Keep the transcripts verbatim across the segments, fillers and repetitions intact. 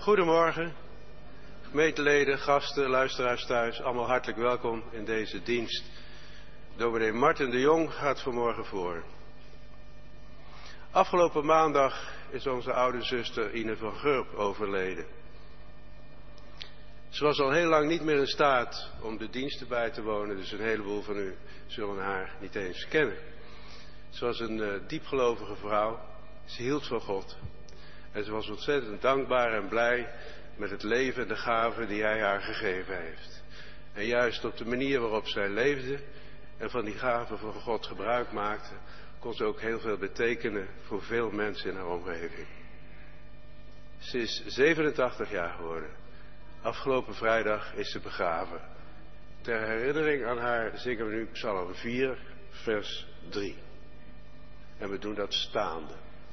Goedemorgen, gemeenteleden, gasten, luisteraars thuis, allemaal hartelijk welkom in deze dienst. Dominee Martin de Jong gaat vanmorgen voor. Afgelopen maandag is onze oude zuster Ine van Gurp overleden. Ze was al heel lang niet meer in staat om de diensten bij te wonen, dus een heleboel van u zullen haar niet eens kennen. Ze was een uh, diepgelovige vrouw, ze hield van God. En ze was ontzettend dankbaar en blij met het leven en de gaven die hij haar gegeven heeft. En juist op de manier waarop zij leefde en van die gaven van God gebruik maakte, kon ze ook heel veel betekenen voor veel mensen in haar omgeving. Ze is zevenentachtig jaar geworden. Afgelopen vrijdag is ze begraven. Ter herinnering aan haar zingen we nu Psalm vier, vers drie. En we doen dat staande.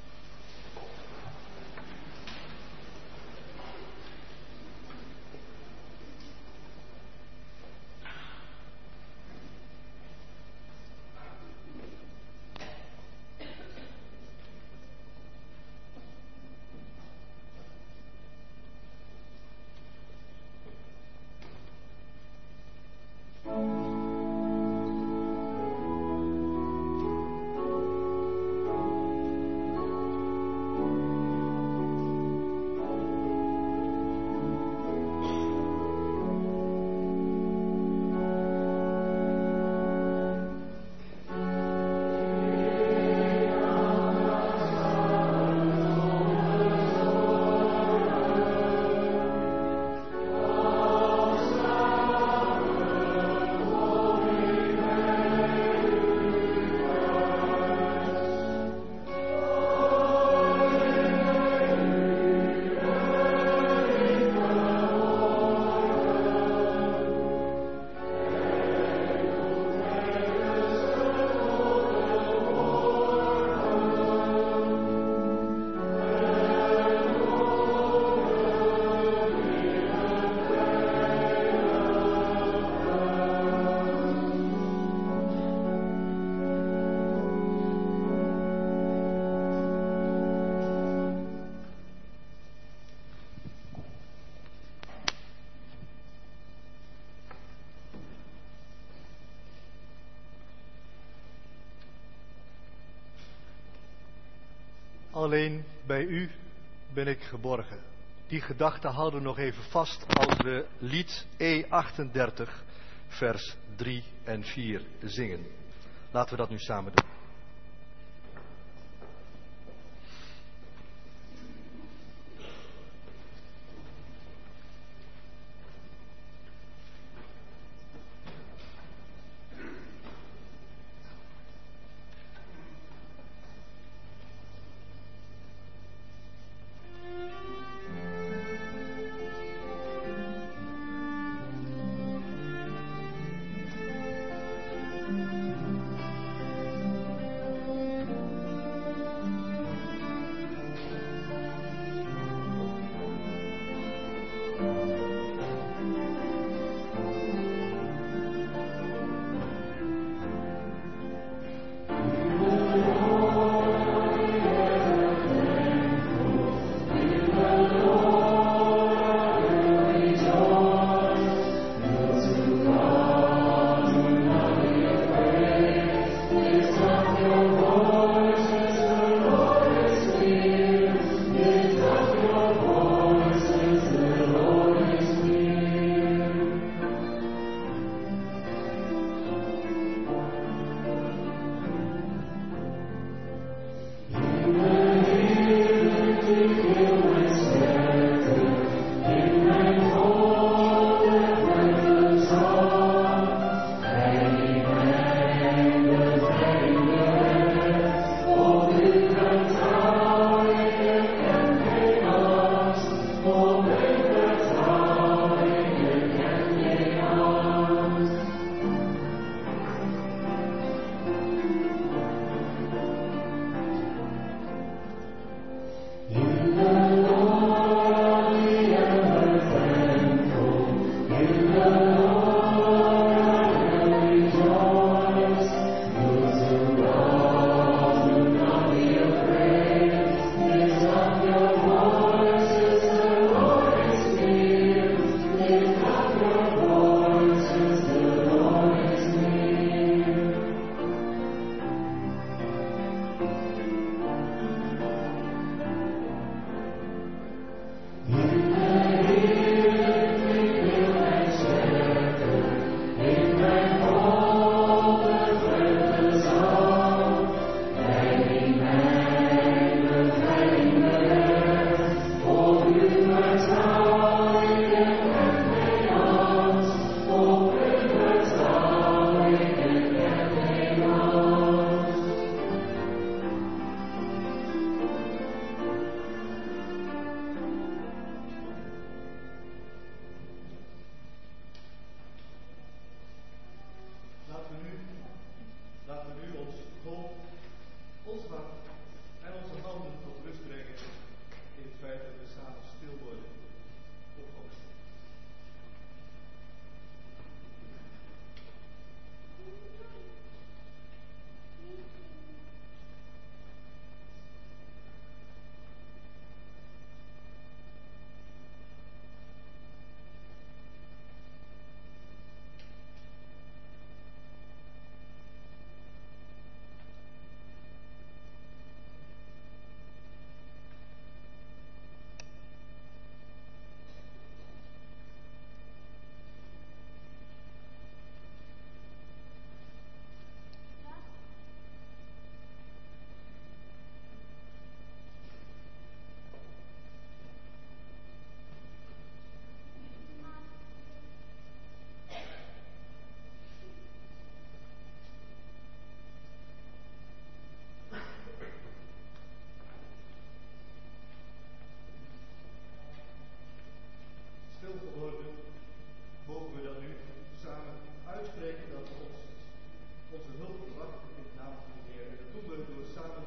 Alleen bij u ben ik geborgen. Die gedachte houden we nog even vast als we lied E achtendertig, vers drie en vier zingen. Laten we dat nu samen doen.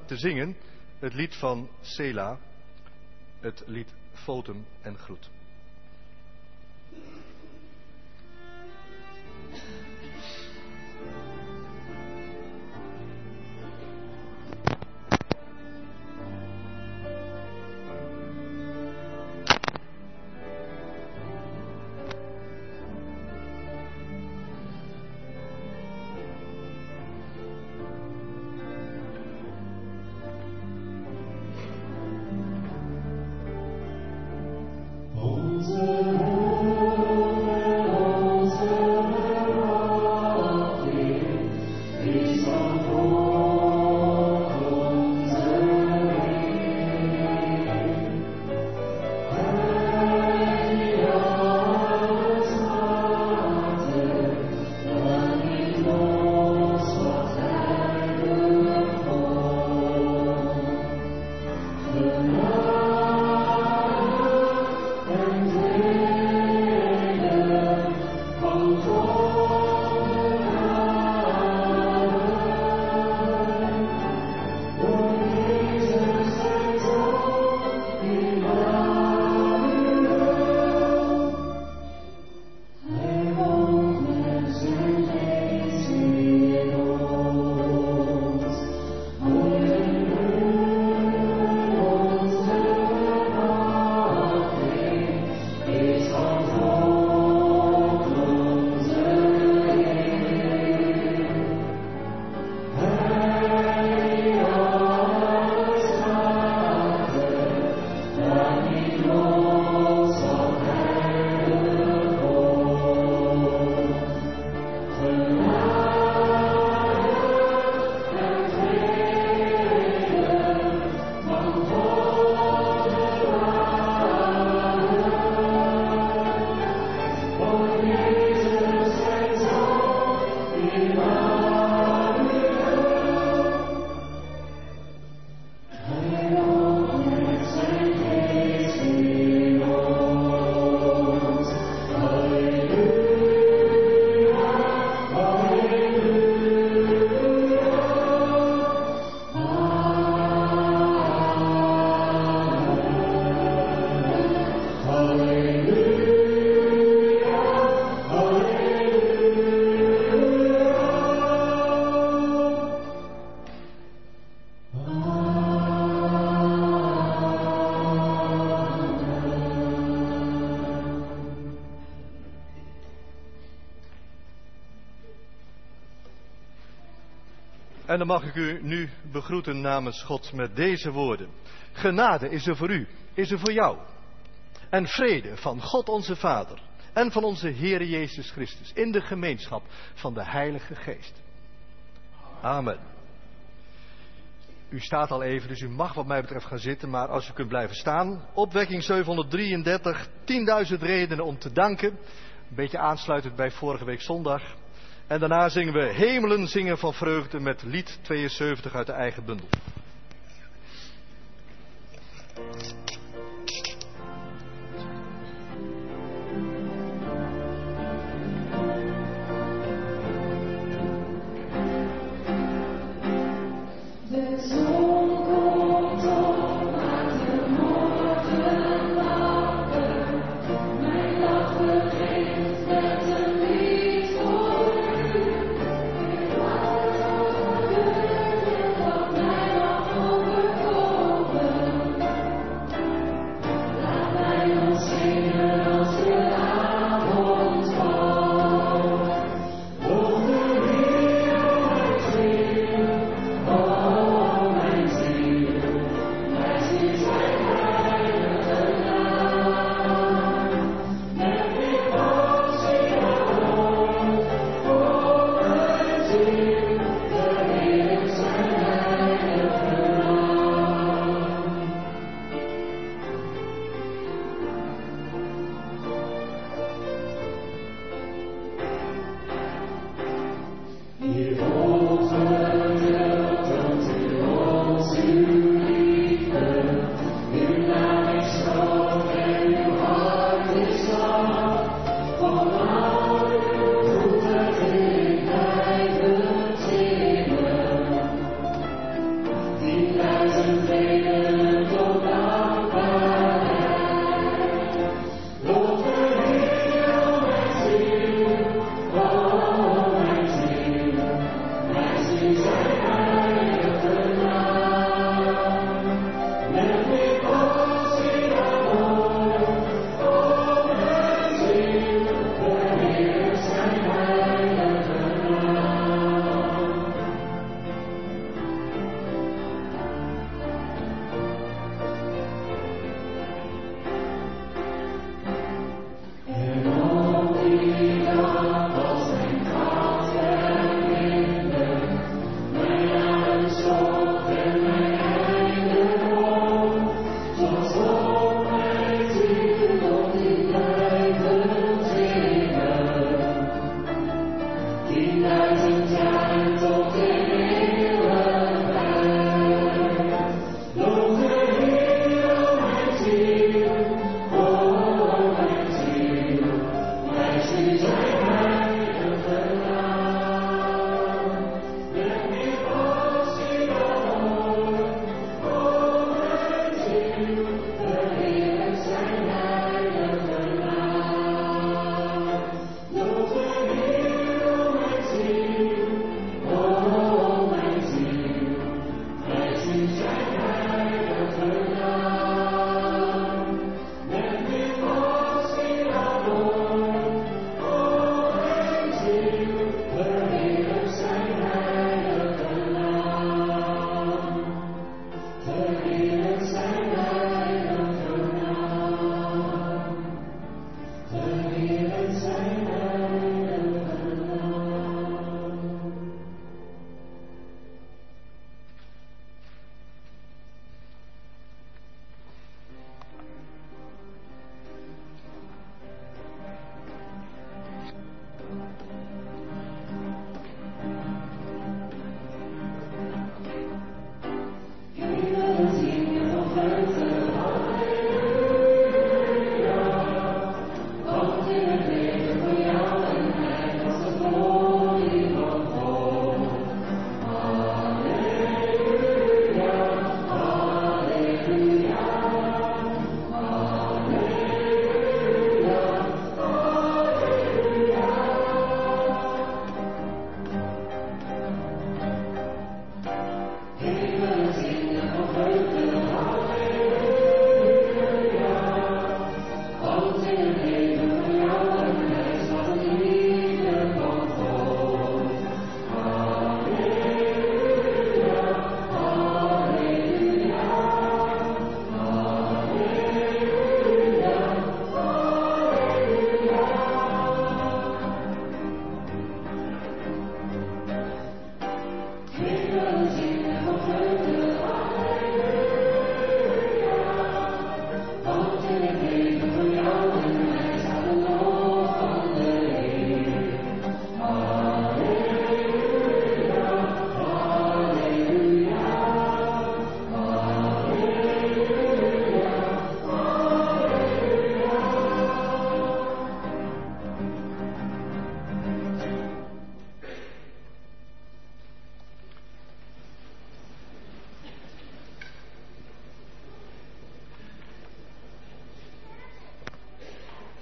te zingen het lied van Sela, het lied Fotum en Groet. En dan mag ik u nu begroeten namens God met deze woorden. Genade is er voor u, is er voor jou. En vrede van God onze Vader en van onze Heere Jezus Christus in de gemeenschap van de Heilige Geest. Amen. U staat al even, dus u mag wat mij betreft gaan zitten, maar als u kunt blijven staan. Opwekking zevenhonderddrieëndertig, tienduizend redenen om te danken. Een beetje aansluitend bij vorige week zondag. En daarna zingen we Hemelen zingen van vreugde met lied tweeënzeventig uit de eigen bundel.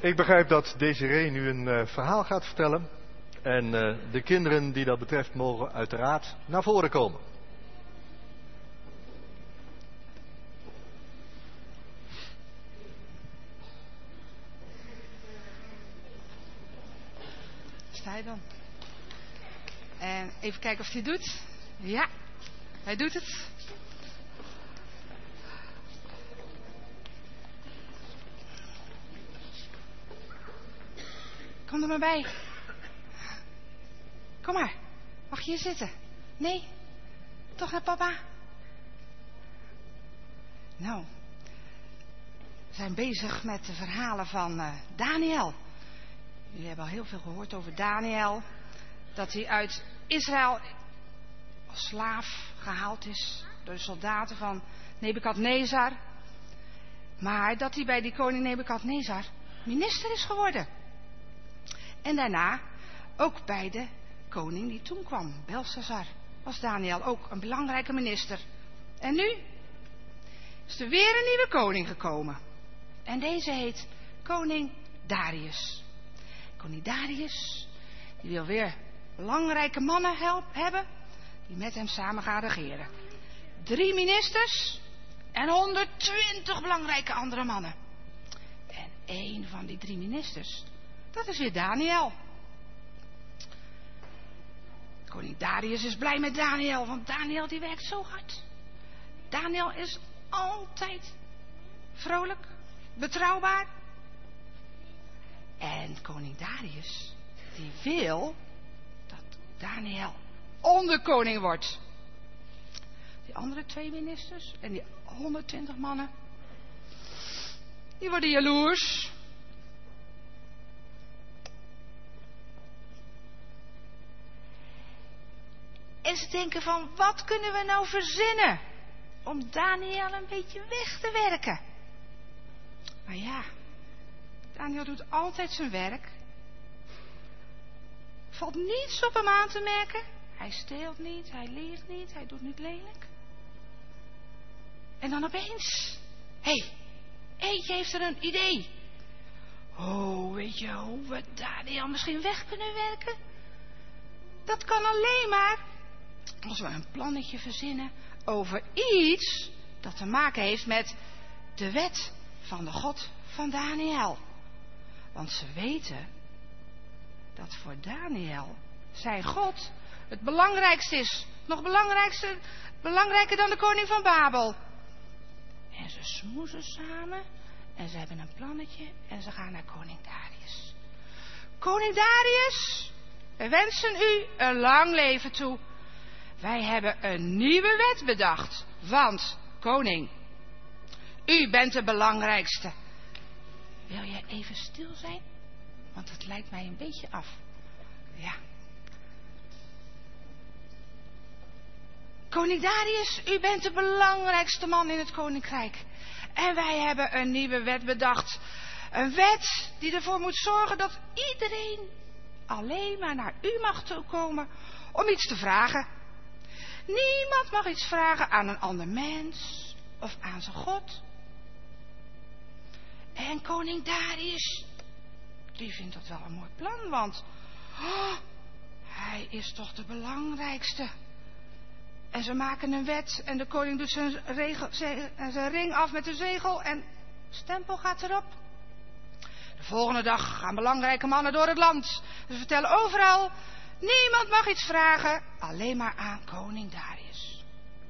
Ik begrijp dat Desiree nu een uh, verhaal gaat vertellen. En uh, de kinderen die dat betreft mogen uiteraard naar voren komen. Sta je dan? En even kijken of hij het doet. Ja, hij doet het. Kom er maar bij. Kom maar. Mag je hier zitten? Nee? Toch naar papa? Nou. We zijn bezig met de verhalen van uh, Daniel. Jullie hebben al heel veel gehoord over Daniel. Dat hij uit Israël als slaaf gehaald is door de soldaten van Nebukadnezar. Maar dat hij bij die koning Nebukadnezar minister is geworden. En daarna ook bij de koning die toen kwam, Belshazzar, was Daniel ook een belangrijke minister. En nu is er weer een nieuwe koning gekomen. En deze heet koning Darius. Koning Darius, die wil weer belangrijke mannen help, hebben, die met hem samen gaan regeren. Drie ministers en honderdtwintig belangrijke andere mannen. En één van die drie ministers, dat is weer Daniel. Koning Darius is blij met Daniel, want Daniel die werkt zo hard. Daniel is altijd vrolijk, betrouwbaar. En koning Darius, die wil dat Daniel onderkoning wordt. Die andere twee ministers en die honderdtwintig mannen, die worden jaloers. En ze denken van, wat kunnen we nou verzinnen om Daniel een beetje weg te werken? Maar ja, Daniel doet altijd zijn werk. Valt niets op hem aan te merken. Hij steelt niet, hij liegt niet, hij doet niet lelijk. En dan opeens, hé, hey, eentje heeft er een idee. Oh, weet je hoe we Daniel misschien weg kunnen werken? Dat kan alleen maar als we een plannetje verzinnen over iets dat te maken heeft met de wet van de God van Daniel. Want ze weten dat voor Daniel zijn God het belangrijkste is. Nog belangrijkste, belangrijker dan de koning van Babel. En ze smoezen samen en ze hebben een plannetje en ze gaan naar koning Darius. Koning Darius, we wensen u een lang leven toe. Wij hebben een nieuwe wet bedacht. Want, koning, u bent de belangrijkste. Wil je even stil zijn? Want het lijkt mij een beetje af. Ja. Koning Darius, u bent de belangrijkste man in het koninkrijk. En wij hebben een nieuwe wet bedacht. Een wet die ervoor moet zorgen dat iedereen alleen maar naar u mag toekomen om iets te vragen. Niemand mag iets vragen aan een ander mens of aan zijn God. En koning Darius, die vindt dat wel een mooi plan, want oh, hij is toch de belangrijkste. En ze maken een wet en de koning doet zijn, regel, zijn ring af met de zegel en stempel gaat erop. De volgende dag gaan belangrijke mannen door het land. Ze vertellen overal, niemand mag iets vragen, alleen maar aan koning Darius.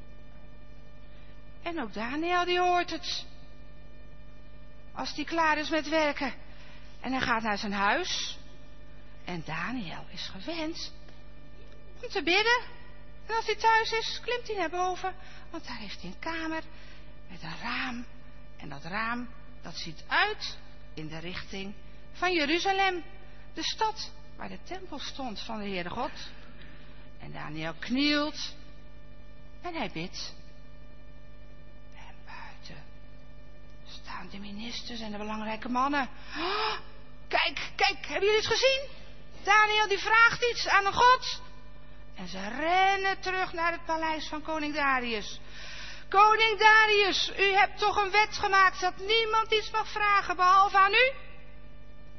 En ook Daniel die hoort het. Als hij klaar is met werken en hij gaat naar zijn huis. En Daniel is gewend om te bidden. En als hij thuis is, klimt hij naar boven, want daar heeft hij een kamer met een raam. En dat raam, dat ziet uit in de richting van Jeruzalem, de stad waar de tempel stond van de Heere God. En Daniel knielt en hij bidt. En buiten staan de ministers en de belangrijke mannen. Oh, kijk, kijk, hebben jullie het gezien? Daniel die vraagt iets aan een God. En ze rennen terug naar het paleis van koning Darius. Koning Darius, u hebt toch een wet gemaakt dat niemand iets mag vragen behalve aan u?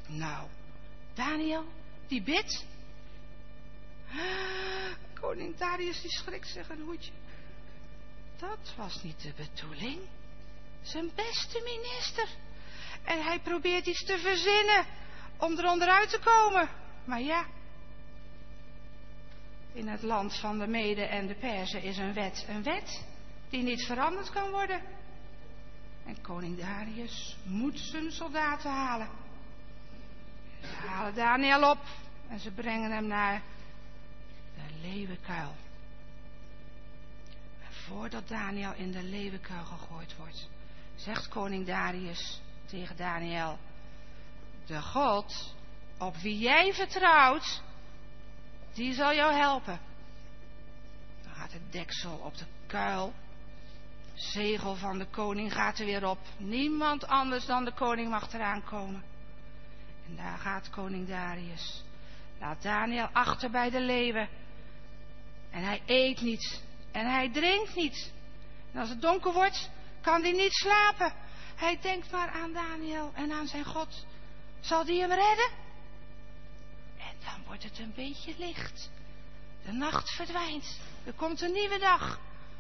Nou, Daniel, die bidt. Ah, koning Darius die schrikt zich een hoedje. Dat was niet de bedoeling. Zijn beste minister. En hij probeert iets te verzinnen om er onderuit te komen. Maar ja, in het land van de Meden en de Perzen is een wet een wet die niet veranderd kan worden. En koning Darius moet zijn soldaten halen. Ze halen Daniel op en ze brengen hem naar de leeuwenkuil. En voordat Daniel in de leeuwenkuil gegooid wordt, zegt koning Darius tegen Daniel: de God op wie jij vertrouwt, die zal jou helpen. Dan gaat het deksel op de kuil. Zegel van de koning gaat er weer op. Niemand anders dan de koning mag eraan komen. En daar gaat koning Darius. Laat Daniel achter bij de leeuwen. En hij eet niet. En hij drinkt niet. En als het donker wordt, kan hij niet slapen. Hij denkt maar aan Daniel en aan zijn God. Zal die hem redden? En dan wordt het een beetje licht. De nacht verdwijnt. Er komt een nieuwe dag.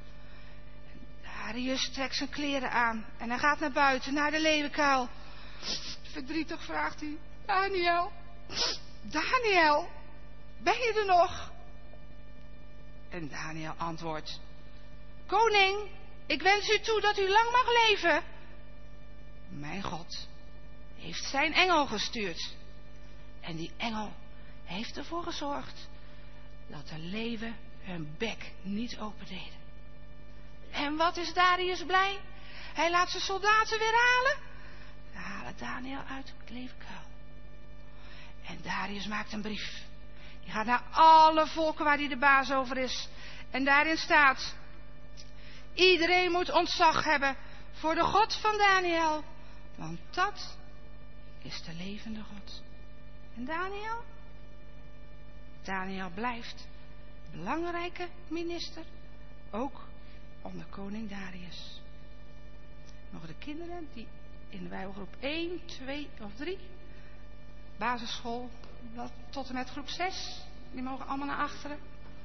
Darius trekt zijn kleren aan en hij gaat naar buiten, naar de leeuwenkuil. Verdrietig vraagt hij: Daniel, Daniel, ben je er nog? En Daniel antwoordt: koning, ik wens u toe dat u lang mag leven. Mijn God heeft zijn engel gestuurd. En die engel heeft ervoor gezorgd dat de leeuwen hun bek niet opendeden. En wat is Darius blij? Hij laat zijn soldaten weer halen. Ze halen Daniel uit het leeuwenkuil. En Darius maakt een brief. Die gaat naar alle volken waar hij de baas over is. En daarin staat: iedereen moet ontzag hebben voor de God van Daniel. Want dat is de levende God. En Daniel? Daniel blijft belangrijke minister. Ook onder koning Darius. Nog de kinderen die in de Bijbelgroep één, twee of drie, basisschool tot en met groep zes, die mogen allemaal naar achteren.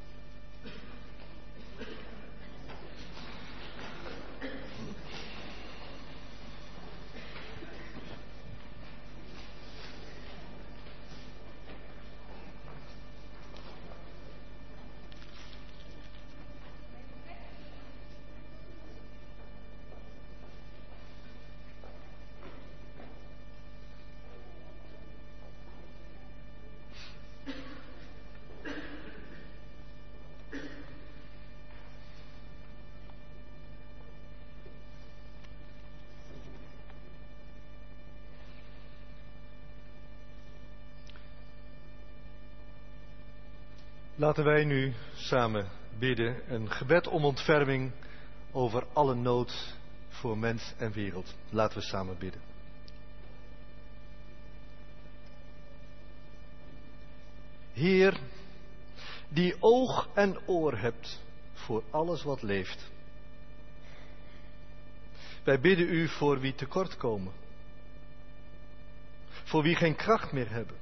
Laten wij nu samen bidden, een gebed om ontferming over alle nood voor mens en wereld. Laten we samen bidden. Heer, die oog en oor hebt voor alles wat leeft. Wij bidden u voor wie tekort komen, voor wie geen kracht meer hebben,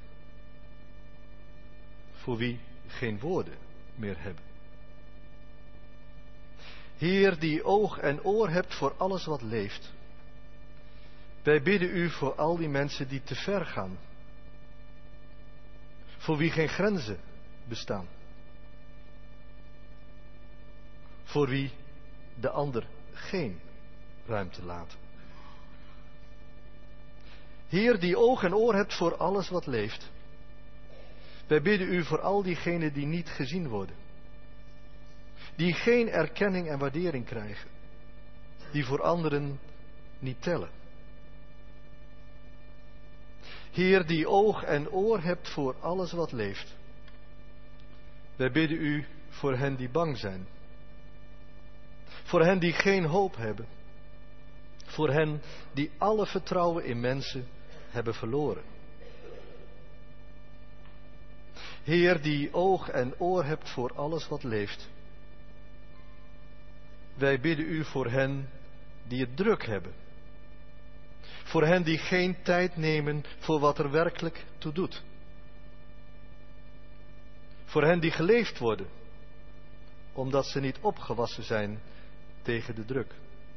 voor wie geen woorden meer hebben. Heer, die oog en oor hebt voor alles wat leeft. Wij bidden u voor al die mensen die te ver gaan. Voor wie geen grenzen bestaan. Voor wie de ander geen ruimte laten. Heer, die oog en oor hebt voor alles wat leeft. Wij bidden u voor al diegenen die niet gezien worden. Die geen erkenning en waardering krijgen. Die voor anderen niet tellen. Heer, die oog en oor hebt voor alles wat leeft. Wij bidden u voor hen die bang zijn. Voor hen die geen hoop hebben. Voor hen die alle vertrouwen in mensen hebben verloren. Heer, die oog en oor hebt voor alles wat leeft. Wij bidden u voor hen die het druk hebben. Voor hen die geen tijd nemen voor wat er werkelijk toe doet. Voor hen die geleefd worden, omdat ze niet opgewassen zijn tegen de druk.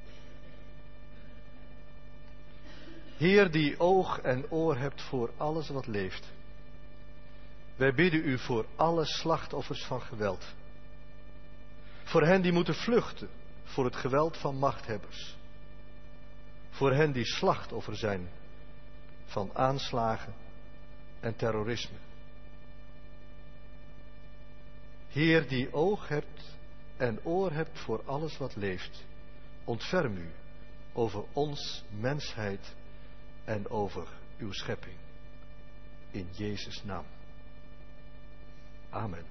Heer, die oog en oor hebt voor alles wat leeft. Wij bidden u voor alle slachtoffers van geweld. Voor hen die moeten vluchten voor het geweld van machthebbers. Voor hen die slachtoffer zijn van aanslagen en terrorisme. Heer, die oog hebt en oor hebt voor alles wat leeft. Ontferm u over ons, mensheid en over uw schepping. In Jezus' naam. Amen.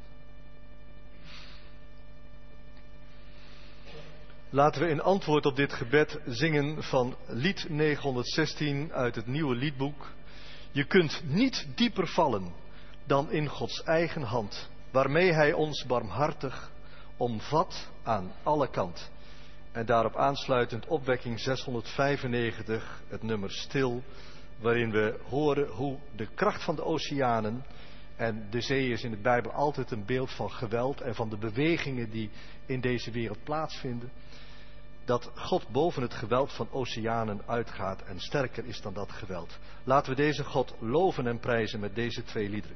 Laten we in antwoord op dit gebed zingen van lied negenhonderdzestien uit het nieuwe liedboek. Je kunt niet dieper vallen dan in Gods eigen hand, waarmee Hij ons barmhartig omvat aan alle kant. En daarop aansluitend opwekking zeshonderdvijfennegentig, het nummer Stil, waarin we horen hoe de kracht van de oceanen, en de zee is in de Bijbel altijd een beeld van geweld en van de bewegingen die in deze wereld plaatsvinden, dat God boven het geweld van oceanen uitgaat en sterker is dan dat geweld. Laten we deze God loven en prijzen met deze twee liederen.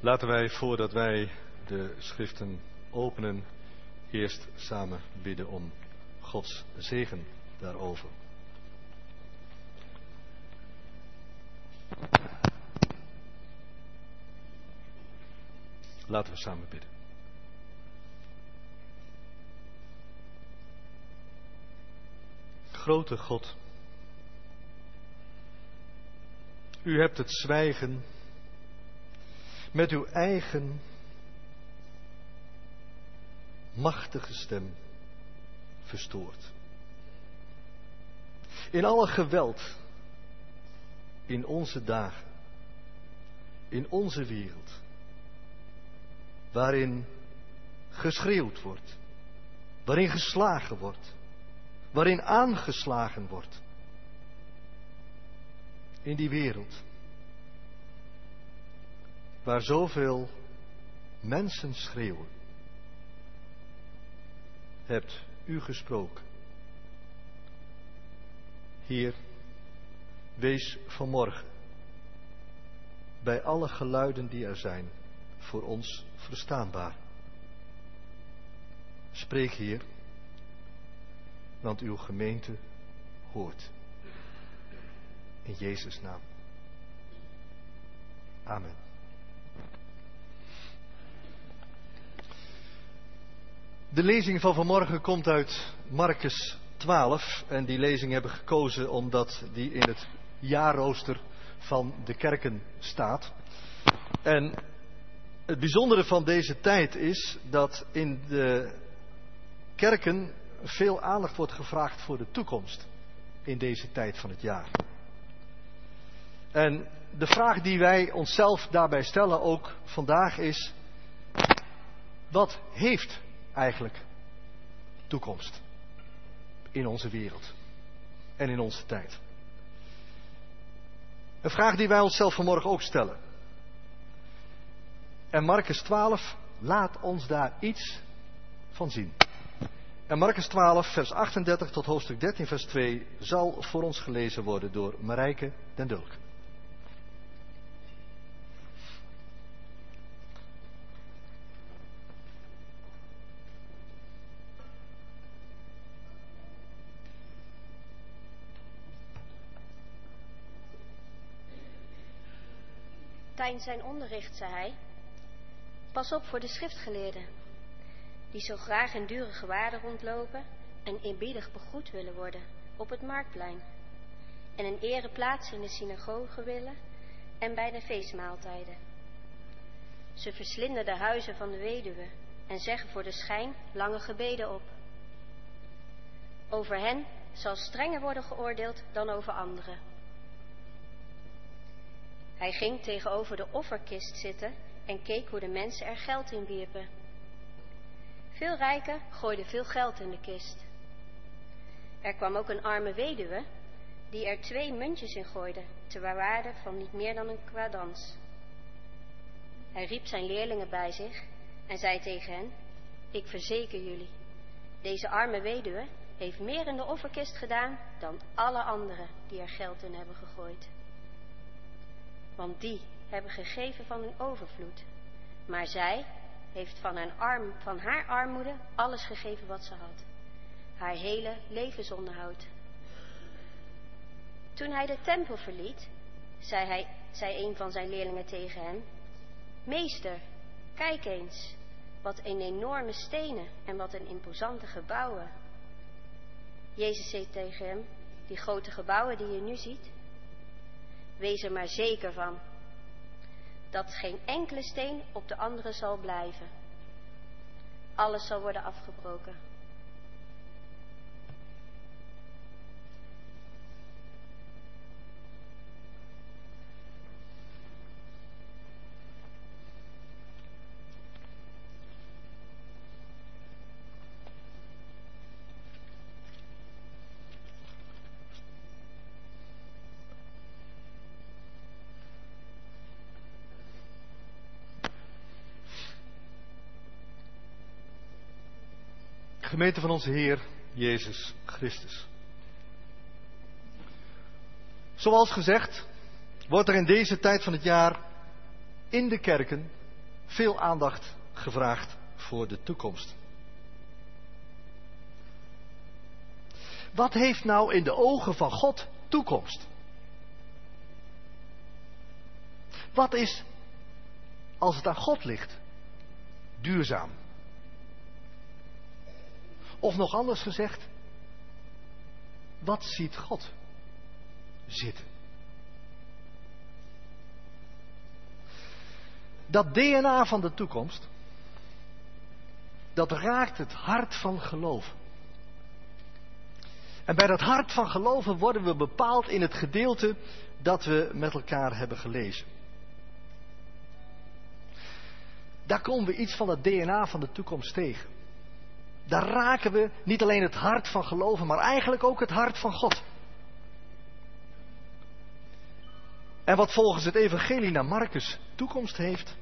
Laten wij, voordat wij de schriften openen, eerst samen bidden om Gods zegen daarover. Laten we samen bidden. Grote God, u hebt het zwijgen met uw eigen machtige stem verstoord. In alle geweld, in onze dagen, in onze wereld, waarin geschreeuwd wordt, waarin geslagen wordt, waarin aangeslagen wordt. In die wereld, waar zoveel mensen schreeuwen, hebt u gesproken. Heer, wees vanmorgen bij alle geluiden die er zijn voor ons verstaanbaar. Spreek, Heer, want uw gemeente hoort. In Jezus' naam. Amen. De lezing van vanmorgen komt uit Marcus twaalf. En die lezing hebben we gekozen omdat die in het jaarrooster van de kerken staat. En het bijzondere van deze tijd is dat in de kerken veel aandacht wordt gevraagd voor de toekomst in deze tijd van het jaar. En de vraag die wij onszelf daarbij stellen ook vandaag is: wat heeft eigenlijk toekomst in onze wereld en in onze tijd? Een vraag die wij onszelf vanmorgen ook stellen. En Marcus twaalf laat ons daar iets van zien. En Marcus twaalf, vers achtendertig tot hoofdstuk dertien, vers twee, zal voor ons gelezen worden door Marijke den Dulk. Tijdens zijn onderricht zei hij: pas op voor de schriftgeleerden, die zo graag in dure gewaden rondlopen en eerbiedig begroet willen worden op het marktplein, en een ereplaats in de synagoge willen en bij de feestmaaltijden. Ze verslinden de huizen van de weduwe en zeggen voor de schijn lange gebeden op. Over hen zal strenger worden geoordeeld dan over anderen. Hij ging tegenover de offerkist zitten en keek hoe de mensen er geld in wierpen. Veel rijken gooiden veel geld in de kist. Er kwam ook een arme weduwe die er twee muntjes in gooide, ter waarde van niet meer dan een kwadans. Hij riep zijn leerlingen bij zich en zei tegen hen: ik verzeker jullie, deze arme weduwe heeft meer in de offerkist gedaan dan alle anderen die er geld in hebben gegooid. Want die hebben gegeven van hun overvloed, maar zij heeft van haar, arm, van haar armoede alles gegeven wat ze had, haar hele levensonderhoud. Toen hij de tempel verliet, zei, hij, zei een van zijn leerlingen tegen hem: meester, kijk eens, wat een enorme stenen en wat een imposante gebouwen. Jezus zei tegen hem: die grote gebouwen die je nu ziet, wees er maar zeker van dat geen enkele steen op de andere zal blijven. Alles zal worden afgebroken. Gemeente van onze Heer Jezus Christus. Zoals gezegd wordt er in deze tijd van het jaar in de kerken veel aandacht gevraagd voor de toekomst. Wat heeft nou in de ogen van God toekomst? Wat is, als het aan God ligt, duurzaam? Of nog anders gezegd, wat ziet God zitten? Dat D N A van de toekomst, dat raakt het hart van geloven. En bij dat hart van geloven worden we bepaald in het gedeelte dat we met elkaar hebben gelezen. Daar komen we iets van het D N A van de toekomst tegen. Daar raken we niet alleen het hart van geloven, maar eigenlijk ook het hart van God. En wat volgens het evangelie naar Marcus toekomst heeft,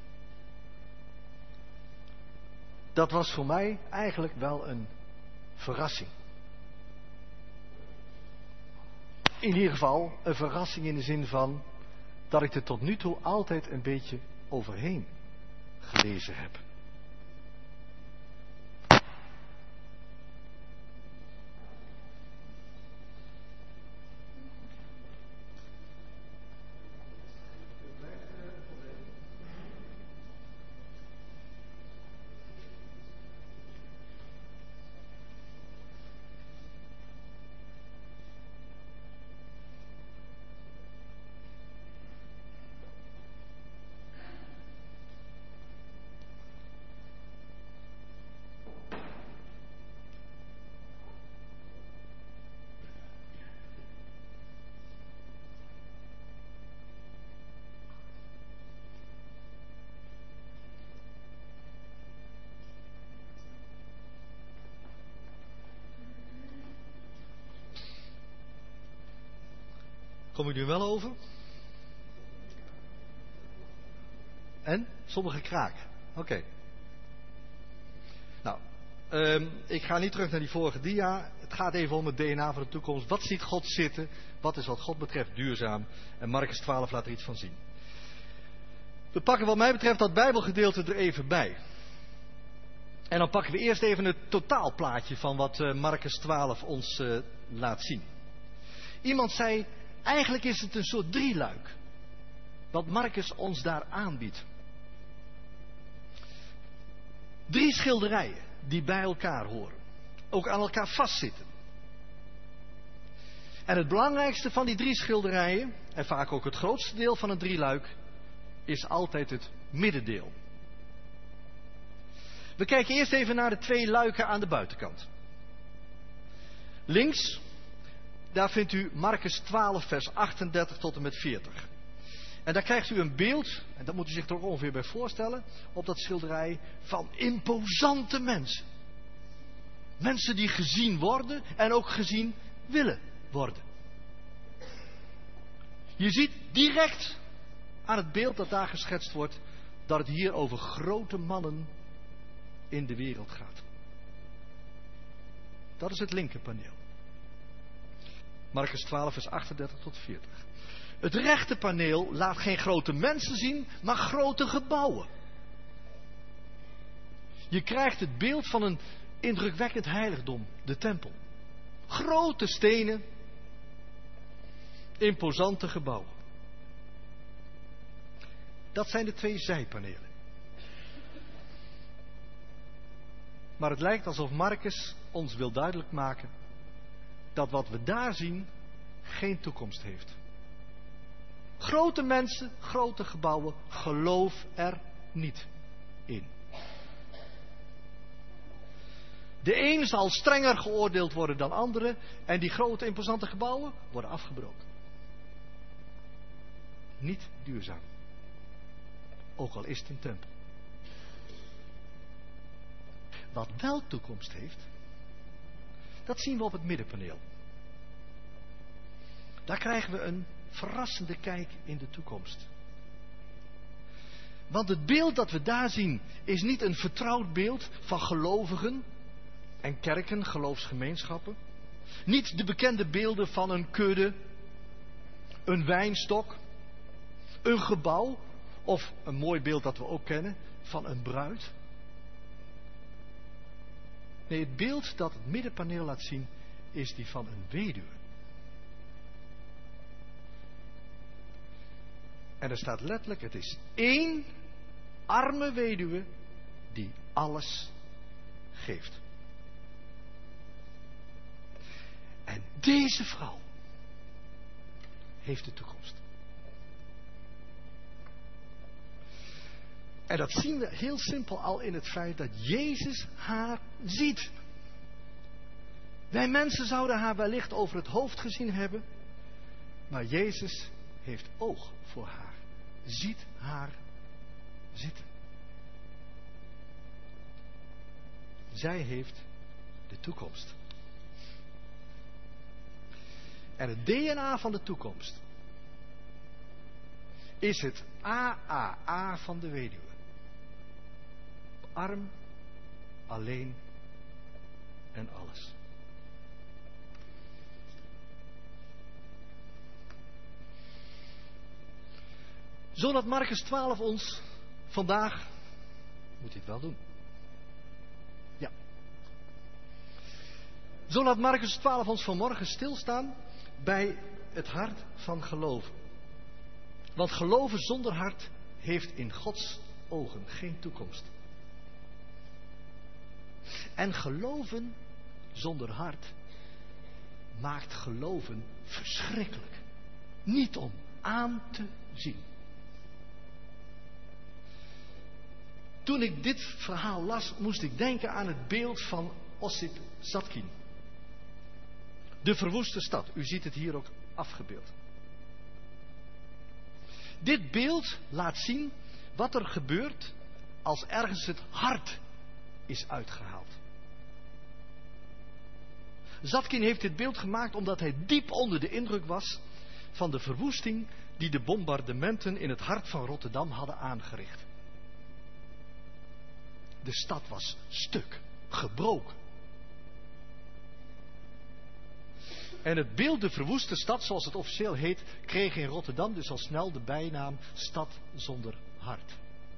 dat was voor mij eigenlijk wel een verrassing. In ieder geval een verrassing in de zin van dat ik er tot nu toe altijd een beetje overheen gelezen heb. Kom ik nu wel over? En? Sommige kraken. Oké. Okay. Nou, um, ik ga niet terug naar die vorige dia. Het gaat even om het D N A van de toekomst. Wat ziet God zitten? Wat is wat God betreft duurzaam? En Marcus twaalf laat er iets van zien. We pakken wat mij betreft dat Bijbelgedeelte er even bij. En dan pakken we eerst even het totaalplaatje van wat uh, Marcus twaalf ons uh, laat zien. Iemand zei, eigenlijk is het een soort drieluik. Wat Marcus ons daar aanbiedt. Drie schilderijen die bij elkaar horen. Ook aan elkaar vastzitten. En het belangrijkste van die drie schilderijen, en vaak ook het grootste deel van het drieluik, is altijd het middendeel. We kijken eerst even naar de twee luiken aan de buitenkant. Links, daar vindt u Marcus twaalf vers achtendertig tot en met veertig. En daar krijgt u een beeld, en dat moet u zich er ook ongeveer bij voorstellen, op dat schilderij van imposante mensen. Mensen die gezien worden en ook gezien willen worden. Je ziet direct aan het beeld dat daar geschetst wordt, dat het hier over grote mannen in de wereld gaat. Dat is het linkerpaneel. Marcus twaalf vers achtendertig tot veertig. Het rechterpaneel laat geen grote mensen zien, maar grote gebouwen. Je krijgt het beeld van een indrukwekkend heiligdom, de tempel. Grote stenen, imposante gebouwen. Dat zijn de twee zijpanelen. Maar het lijkt alsof Marcus ons wil duidelijk maken dat wat we daar zien geen toekomst heeft. Grote mensen, grote gebouwen, geloof er niet in. De een zal strenger geoordeeld worden dan anderen en die grote imposante gebouwen worden afgebroken. Niet duurzaam. Ook al is het een tempel. Wat wel toekomst heeft, dat zien we op het middenpaneel. Daar krijgen we een verrassende kijk in de toekomst. Want het beeld dat we daar zien is niet een vertrouwd beeld van gelovigen en kerken, geloofsgemeenschappen. Niet de bekende beelden van een kudde, een wijnstok, een gebouw Of een mooi beeld dat we ook kennen, van een bruid. Nee, het beeld dat het middenpaneel laat zien, is die van een weduwe. En er staat letterlijk, het is één arme weduwe die alles geeft. En deze vrouw heeft de toekomst. En dat zien we heel simpel al in het feit dat Jezus haar ziet. Wij mensen zouden haar wellicht over het hoofd gezien hebben, maar Jezus heeft oog voor haar. Ziet haar zitten. Zij heeft de toekomst. En het D N A van de toekomst is het A A A van de weduwe. Arm, alleen en alles. Zo laat Marcus twaalf ons vandaag, moet hij het wel doen. Ja. Zo laat Marcus twaalf ons vanmorgen stilstaan bij het hart van geloven. Want geloven zonder hart heeft in Gods ogen geen toekomst. En geloven zonder hart maakt geloven verschrikkelijk. Niet om aan te zien. Toen ik dit verhaal las, moest ik denken aan het beeld van Osip Zadkin. De verwoeste stad. U ziet het hier ook afgebeeld. Dit beeld laat zien wat er gebeurt als ergens het hart is uitgehaald. Zadkin heeft dit beeld gemaakt omdat hij diep onder de indruk was van de verwoesting die de bombardementen in het hart van Rotterdam hadden aangericht. De stad was stuk, gebroken. En het beeld de verwoeste stad, zoals het officieel heet, kreeg in Rotterdam dus al snel de bijnaam stad zonder hart.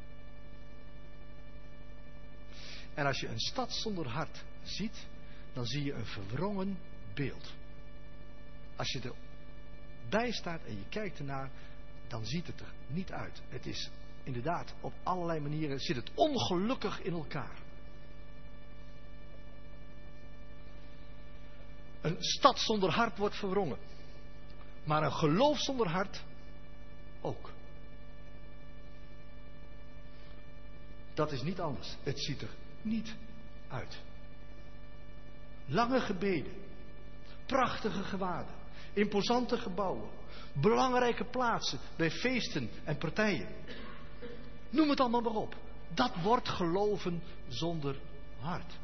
En als je een stad zonder hart ziet, dan zie je een verwrongen beeld. Als je erbij staat en je kijkt ernaar, dan ziet het er niet uit. Het is inderdaad, op allerlei manieren zit het ongelukkig in elkaar. Een stad zonder hart wordt verwrongen. Maar een geloof zonder hart ook. Dat is niet anders. Het ziet er niet uit. Lange gebeden. Prachtige gewaden. Imposante gebouwen. Belangrijke plaatsen bij feesten en partijen. Noem het allemaal maar op. Dat wordt geloven zonder hart.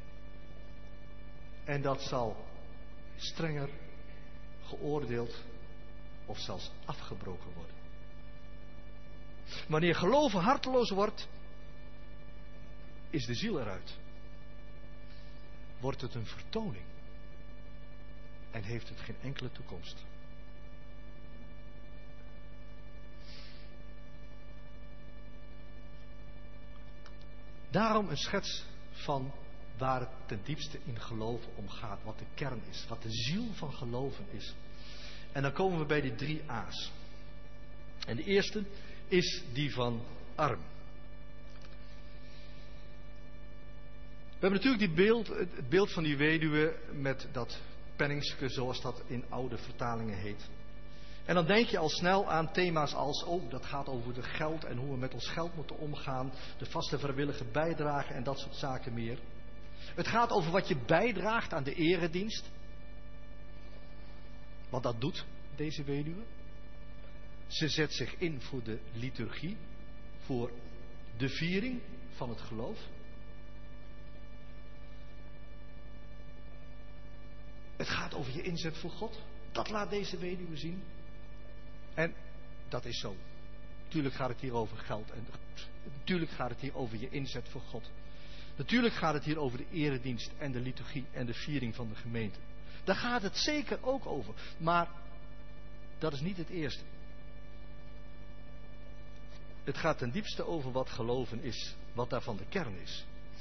En dat zal strenger geoordeeld of zelfs afgebroken worden. Wanneer geloven harteloos wordt, is de ziel eruit. Wordt het een vertoning en heeft het geen enkele toekomst. Daarom een schets van waar het ten diepste in geloven om gaat. Wat de kern is. Wat de ziel van geloven is. En dan komen we bij die drie A's. En de eerste is die van arm. We hebben natuurlijk die beeld, het beeld van die weduwe met dat penningske, zoals dat in oude vertalingen heet. En dan denk je al snel aan thema's als, oh, dat gaat over het geld en hoe we met ons geld moeten omgaan. De vaste vrijwillige bijdrage en dat soort zaken meer. Het gaat over wat je bijdraagt aan de eredienst. Want dat doet deze weduwe. Ze zet zich in voor de liturgie. Voor de viering van het geloof. Het gaat over je inzet voor God. Dat laat deze weduwe zien. En dat is zo. Natuurlijk gaat het hier over geld. En natuurlijk gaat het hier over je inzet voor God. Natuurlijk gaat het hier over de eredienst en de liturgie en de viering van de gemeente. Daar gaat het zeker ook over. Maar dat is niet het eerste. het gaat ten diepste over wat geloven is, wat daarvan de kern is.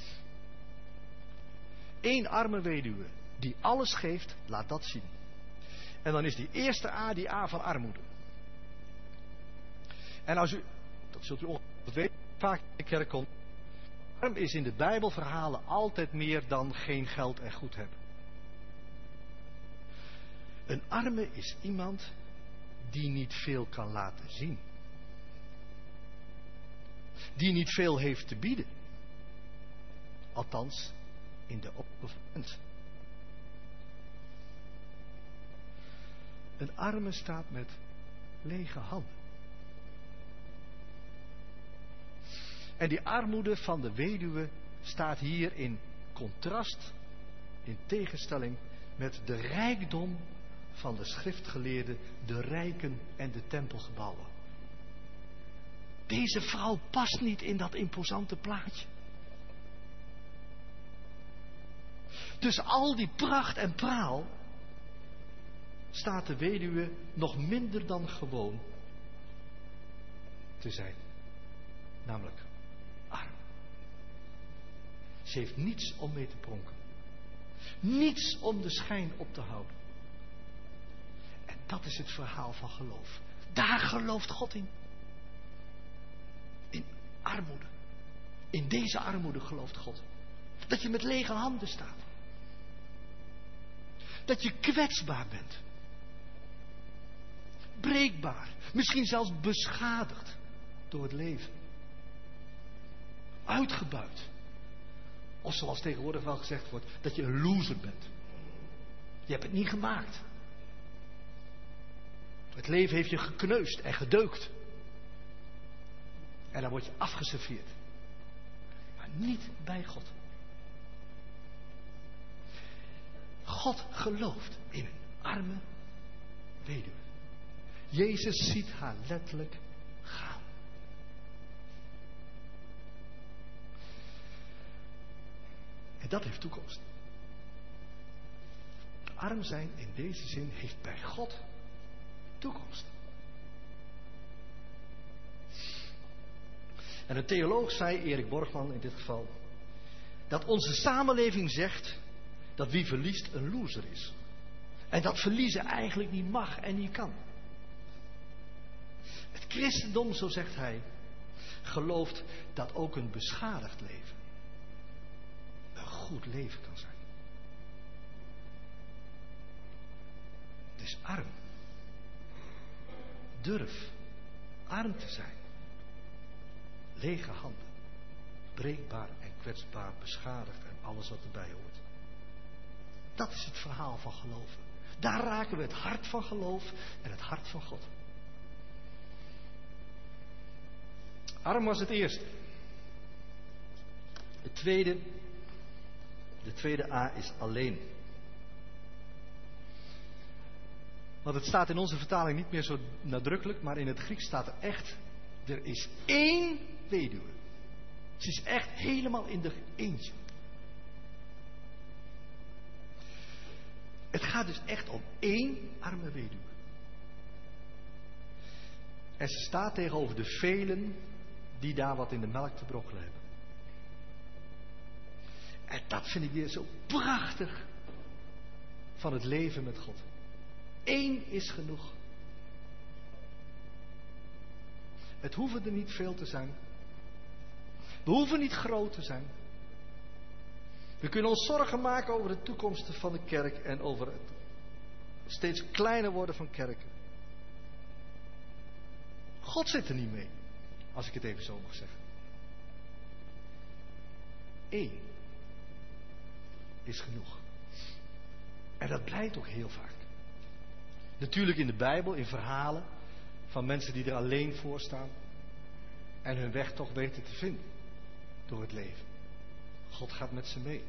Eén arme weduwe die alles geeft, laat dat zien. En dan is die eerste A die A van armoede. En als u, dat zult u ongetwijfeld weten, vaak in de kerk komt, arm is in de Bijbelverhalen altijd meer dan geen geld en goed hebben. Een arme is iemand die niet veel kan laten zien. Die niet veel heeft te bieden. Althans, in de ogen van mensen. Een arme staat met lege handen. En die armoede van de weduwe staat hier in contrast, in tegenstelling met de rijkdom van de schriftgeleerden, de rijken en de tempelgebouwen. Deze vrouw past niet in dat imposante plaatje. Tussen al die pracht en praal staat de weduwe nog minder dan gewoon te zijn. Namelijk arm. Ze heeft niets om mee te pronken. Niets om de schijn op te houden. En dat is het verhaal van geloof. Daar gelooft God in. In armoede. In deze armoede gelooft God. Dat je met lege handen staat. Dat je kwetsbaar bent. Breekbaar. Misschien zelfs beschadigd door het leven. Uitgebuit. Of zoals tegenwoordig wel gezegd wordt, dat je een loser bent. Je hebt het niet gemaakt. Het leven heeft je gekneusd en gedeukt. En dan word je afgeserveerd. Maar niet bij God. God gelooft in een arme weduwe. Jezus ziet haar letterlijk gaan. En dat heeft toekomst. Arm zijn in deze zin heeft bij God toekomst. En een theoloog zei, Erik Borgman in dit geval, dat onze samenleving zegt dat wie verliest een loser is. En dat verliezen eigenlijk niet mag en niet kan. Het christendom, zo zegt hij, gelooft dat ook een beschadigd leven een goed leven kan zijn. Dus arm. Durf arm te zijn. Lege handen. Breekbaar en kwetsbaar, beschadigd en alles wat erbij hoort. Dat is het verhaal van geloven. Daar raken we het hart van geloof en het hart van God. Arm was het eerste. Het tweede, de tweede A is alleen. Want het staat in onze vertaling niet meer zo nadrukkelijk, maar in het Grieks staat er echt, er is één weduwe. Ze is echt helemaal in de eentje. Het gaat dus echt om één arme weduwe. En ze staat tegenover de velen die daar wat in de melk te brokkelen hebben. En dat vind ik weer zo prachtig van het leven met God. Eén is genoeg. Het hoeven er niet veel te zijn. We hoeven niet groot te zijn. We kunnen ons zorgen maken over de toekomst van de kerk en over het steeds kleiner worden van kerken. God zit er niet mee, als ik het even zo mag zeggen. Eén is genoeg. En dat blijkt ook heel vaak. Natuurlijk in de Bijbel, in verhalen van mensen die er alleen voor staan en hun weg toch weten te vinden door het leven. God gaat met ze mee.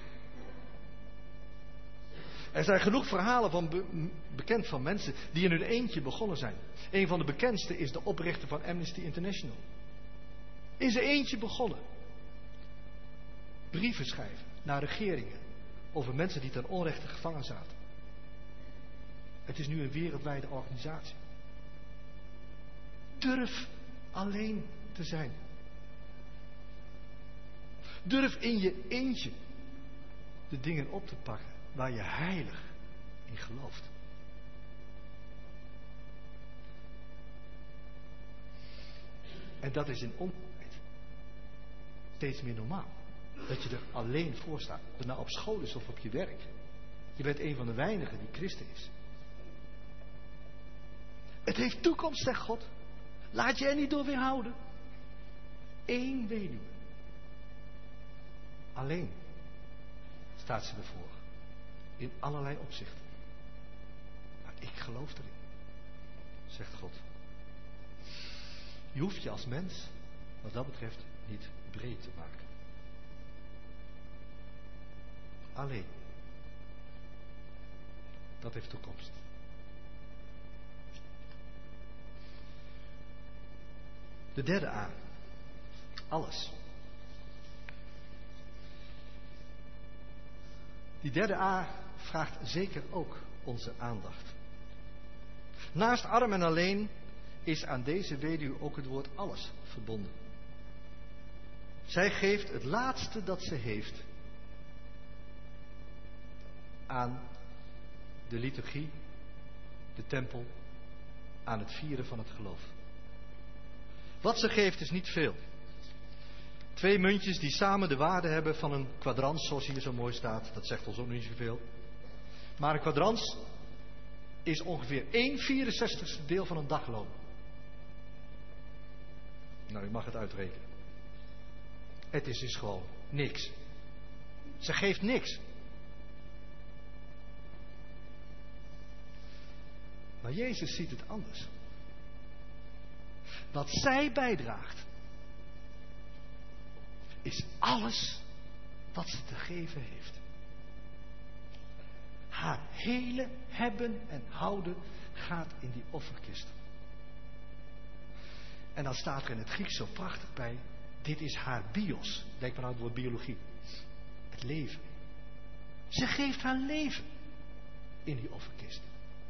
Er zijn genoeg verhalen van be- bekend van mensen die in hun eentje begonnen zijn. Een van de bekendste is de oprichter van Amnesty International. In zijn eentje begonnen. Brieven schrijven naar regeringen over mensen die ten onrechte gevangen zaten. Het is nu een wereldwijde organisatie. Durf alleen te zijn. Durf in je eentje de dingen op te pakken waar je heilig in gelooft. En dat is in onze tijd steeds meer normaal. Dat je er alleen voor staat. Of het nou op school is of op je werk. Je bent een van de weinigen die christen is. Het heeft toekomst, zegt God. Laat je er niet door weerhouden. Eén weduwe. Alleen staat ze ervoor. In allerlei opzichten. Maar ik geloof erin. Zegt God. Je hoeft je als mens, wat dat betreft, niet breed te maken. Alleen. Dat heeft toekomst. De derde A. Alles. Die derde A vraagt zeker ook onze aandacht. Naast arm en alleen is aan deze weduwe ook het woord alles verbonden. Zij geeft het laatste dat ze heeft aan de liturgie, de tempel, aan het vieren van het geloof. Wat ze geeft is niet veel. Twee muntjes die samen de waarde hebben van een kwadrans, zoals hier zo mooi staat. Dat zegt ons ook niet zoveel. Maar een kwadrans is ongeveer één vierenzestigste deel van een dagloon. Nou, u mag het uitrekenen. Het is dus gewoon niks. Ze geeft niks. Maar Jezus ziet het anders. Wat zij bijdraagt, is alles wat ze te geven heeft. Haar hele hebben en houden gaat in die offerkist. En dan staat er in het Grieks zo prachtig bij, dit is haar bios. Denk maar aan het woord biologie. Het leven. Ze geeft haar leven in die offerkist.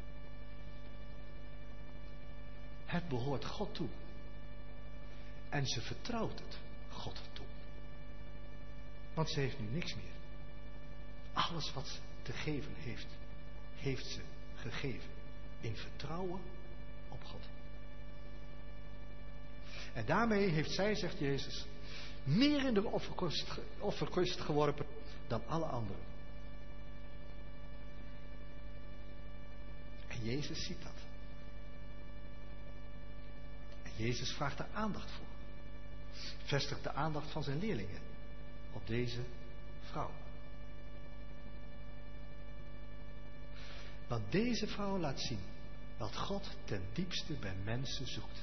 Het behoort God toe. En ze vertrouwt het God toe. Want ze heeft nu niks meer. Alles wat ze te geven heeft, heeft ze gegeven. In vertrouwen op God. En daarmee heeft zij, zegt Jezus, meer in de offerkist, offerkist geworpen dan alle anderen. En Jezus ziet dat. En Jezus vraagt er aandacht voor. Vestigt de aandacht van zijn leerlingen op deze vrouw. Want deze vrouw laat zien wat God ten diepste bij mensen zoekt.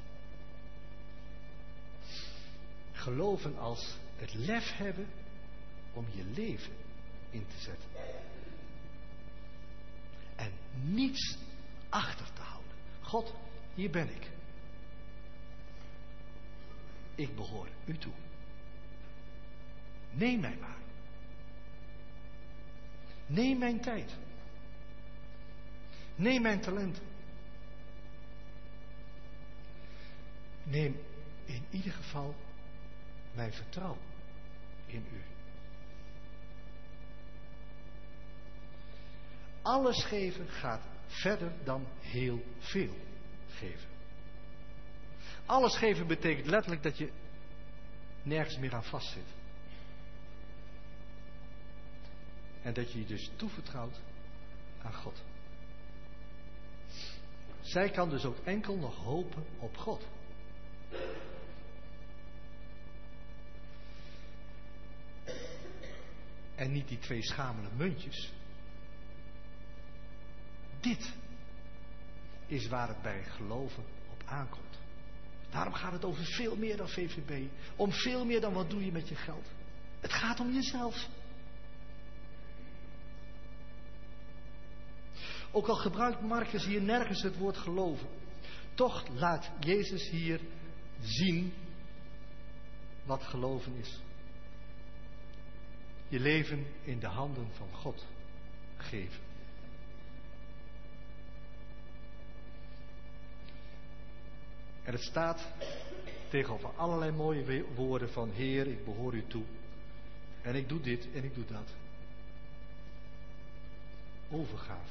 Geloven als het lef hebben om je leven in te zetten. En niets achter te houden. God, hier ben ik. Ik behoor u toe. Neem mij maar. Neem mijn tijd. Neem mijn talent. Neem in ieder geval mijn vertrouwen in u. Alles geven gaat verder dan heel veel geven. Alles geven betekent letterlijk dat je nergens meer aan vastzit. En dat je je dus toevertrouwt aan God. Zij kan dus ook enkel nog hopen op God. En niet die twee schamele muntjes. Dit is waar het bij geloven op aankomt. Daarom gaat het over veel meer dan V V B. Om veel meer dan wat doe je met je geld. Het gaat om jezelf. Ook al gebruikt Marcus hier nergens het woord geloven. Toch laat Jezus hier zien wat geloven is. Je leven in de handen van God geven. En het staat tegenover allerlei mooie we- woorden van Heer, ik behoor u toe. En ik doe dit en ik doe dat. Overgave.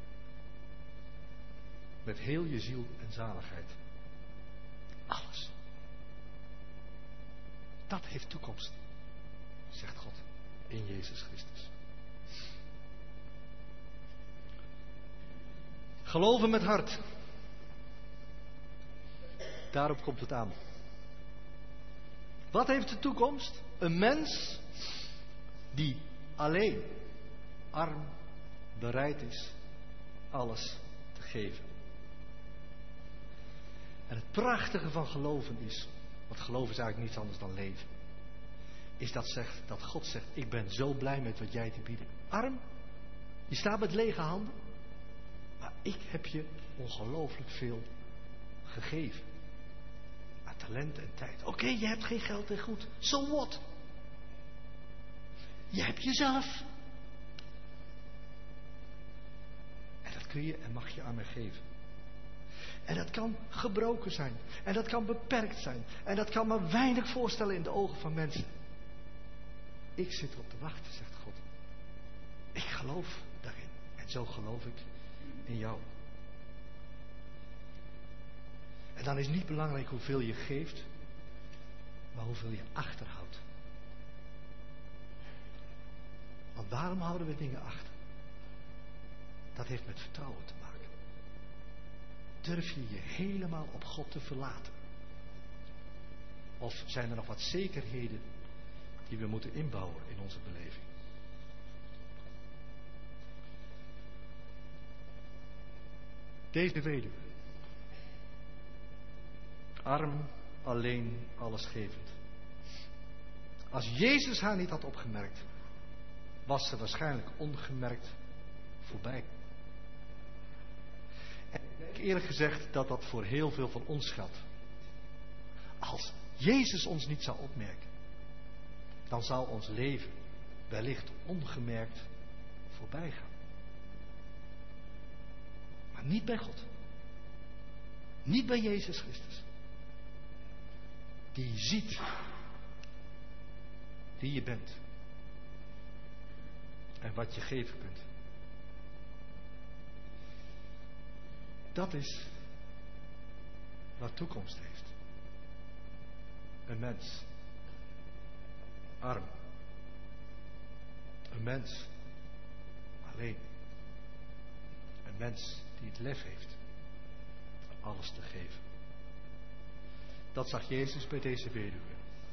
Met heel je ziel en zaligheid. Alles. Dat heeft toekomst, zegt God in Jezus Christus. Geloven met hart. Daarop komt het aan. Wat heeft de toekomst? Een mens die alleen, arm, bereid is alles te geven. En het prachtige van geloven is, want geloven is eigenlijk niets anders dan leven, is dat, zegt, dat God zegt, ik ben zo blij met wat jij te bieden hebt. Arm, je staat met lege handen, maar ik heb je ongelooflijk veel gegeven. Aan talent en tijd. Oké, okay, je hebt geen geld en goed. So what? Je hebt jezelf. En dat kun je en mag je aan mij geven. En dat kan gebroken zijn. En dat kan beperkt zijn. En dat kan maar weinig voorstellen in de ogen van mensen. Ik zit erop te wachten, zegt God. Ik geloof daarin. En zo geloof ik in jou. En dan is niet belangrijk hoeveel je geeft, maar hoeveel je achterhoudt. Want waarom houden we dingen achter? Dat heeft met vertrouwen te maken. Durf je je helemaal op God te verlaten? Of zijn er nog wat zekerheden die we moeten inbouwen in onze beleving? Deze weduwe. Arm, alleen, allesgevend. Als Jezus haar niet had opgemerkt, was ze waarschijnlijk ongemerkt voorbij. En ik denk eerlijk gezegd dat dat voor heel veel van ons geldt. Als Jezus ons niet zou opmerken, dan zou ons leven wellicht ongemerkt voorbij gaan. Maar niet bij God. Niet bij Jezus Christus. Die ziet wie je bent. En wat je geven kunt. Dat is wat toekomst heeft. Een mens. Arm. Een mens. Alleen. Een mens die het lef heeft. Alles te geven. Dat zag Jezus bij deze weduwe.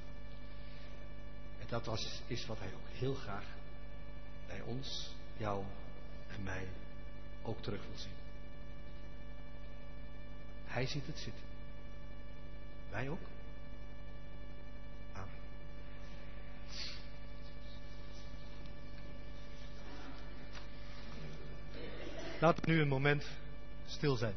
En dat was, is wat hij ook heel graag bij ons, jou en mij ook terug wil zien. Hij ziet het zitten. Wij ook. Amen. Laten we nu een moment stil zijn.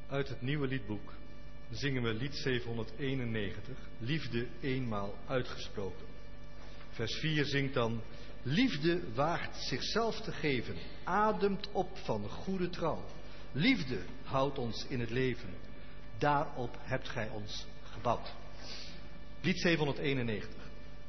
Uit het nieuwe liedboek zingen we lied zevenhonderdeenennegentig, Liefde eenmaal uitgesproken. Vers vier zingt dan: Liefde waagt zichzelf te geven, ademt op van goede trouw. Liefde houdt ons in het leven, daarop hebt gij ons gebouwd. Lied zevenhonderdeenennegentig.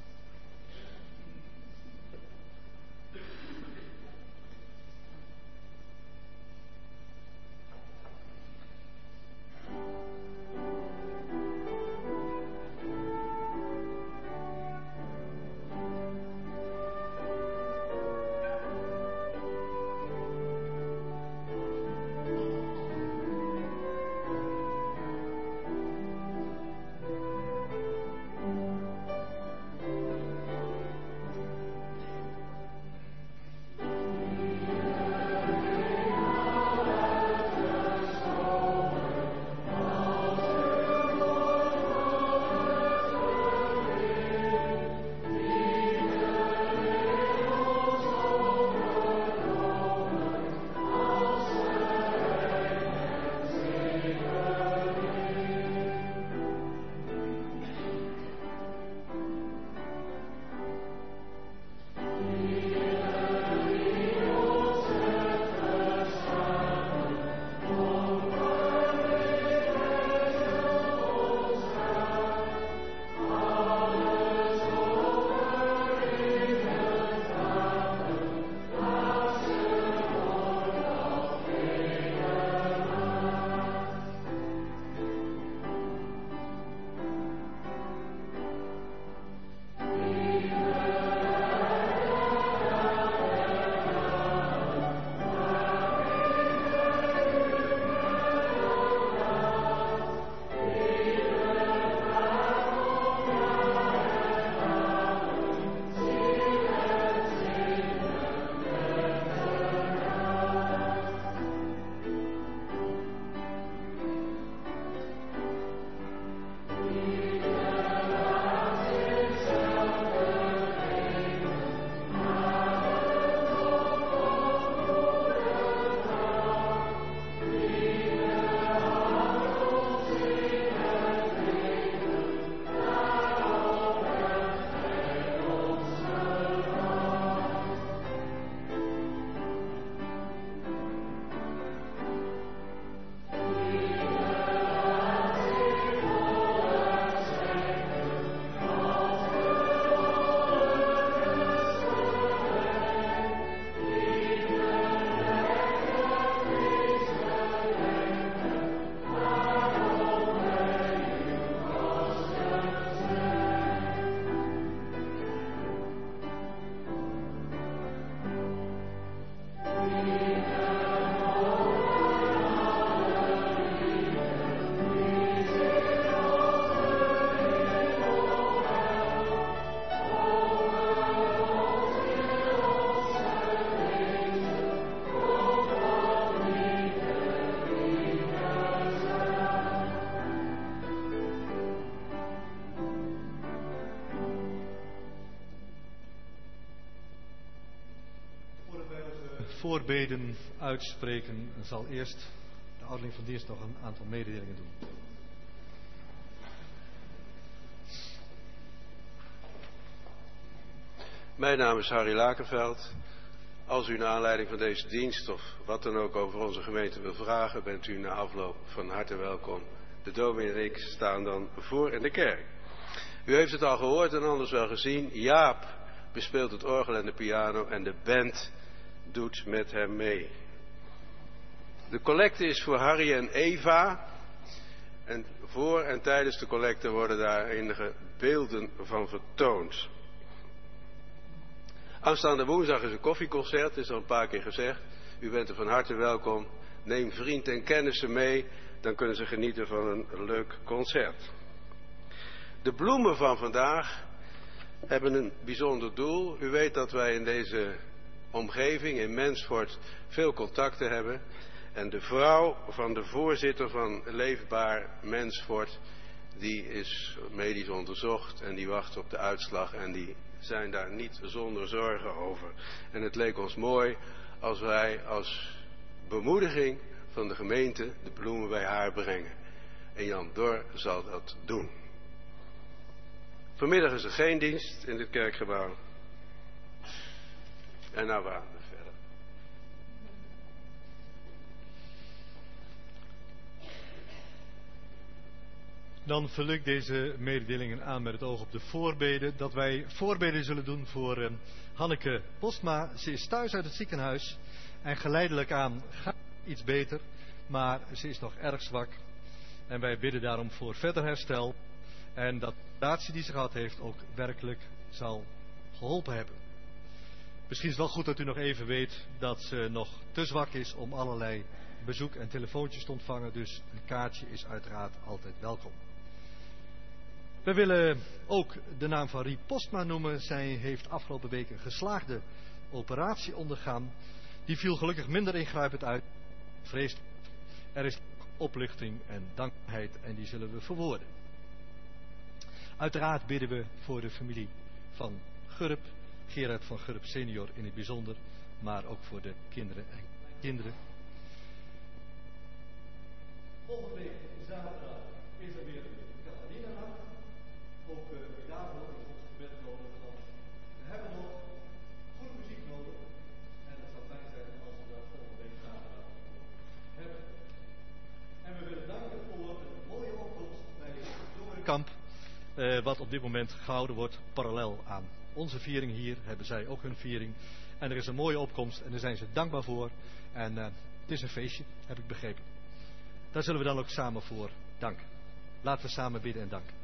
Voorbeden uitspreken, zal eerst de ouderling van dienst nog een aantal mededelingen doen. Mijn naam is Harry Lakenveld. Als u naar aanleiding van deze dienst of wat dan ook over onze gemeente wil vragen, bent u na afloop van harte welkom. De dominee en ik staan dan voor in de kerk. U heeft het al gehoord en anders wel gezien. Jaap bespeelt het orgel en de piano en de band doet met hem mee. De collecte is voor Harry en Eva. En voor en tijdens de collecte worden daar enige beelden van vertoond. Aanstaande woensdag is een koffieconcert, is al een paar keer gezegd. U bent er van harte welkom. Neem vriend en kennissen mee, dan kunnen ze genieten van een leuk concert. De bloemen van vandaag hebben een bijzonder doel. U weet dat wij in deze omgeving, in Mensvoort, veel contacten hebben. En de vrouw van de voorzitter van Leefbaar Mensvoort, die is medisch onderzocht en die wacht op de uitslag en die zijn daar niet zonder zorgen over. En het leek ons mooi als wij als bemoediging van de gemeente de bloemen bij haar brengen. En Jan Dor zal dat doen. Vanmiddag is er geen dienst in dit kerkgebouw. En nou gaan we verder. Dan vul ik deze mededelingen aan met het oog op de voorbeden. Dat wij voorbeden zullen doen voor uh, Hanneke Postma. Ze is thuis uit het ziekenhuis. En geleidelijk aan gaat het iets beter. Maar ze is nog erg zwak. En wij bidden daarom voor verder herstel. En dat de operatie die ze gehad heeft ook werkelijk zal geholpen hebben. Misschien is het wel goed dat u nog even weet dat ze nog te zwak is om allerlei bezoek en telefoontjes te ontvangen. Dus een kaartje is uiteraard altijd welkom. We willen ook de naam van Rie Postma noemen. Zij heeft afgelopen week een geslaagde operatie ondergaan. Die viel gelukkig minder ingrijpend uit. Vreesd. Er is opluchting en dankbaarheid en die zullen we verwoorden. Uiteraard bidden we voor de familie van Gurp, Gerard van Gurp senior in het bijzonder, maar ook voor de kinderen en kinderen. Volgende week zaterdag is er weer een Catharina-nacht. Ook uh, daarvoor is ons gebed nodig, want we hebben nog goede muziek nodig. En het zal fijn zijn als we dat volgende week zaterdag hebben. En we willen danken voor een mooie opkomst bij het jongerenkamp. Uh, wat op dit moment gehouden wordt, parallel aan onze viering hier, hebben zij ook hun viering. En er is een mooie opkomst en daar zijn ze dankbaar voor. En uh, het is een feestje, heb ik begrepen. Daar zullen we dan ook samen voor danken. Laten we samen bidden en danken.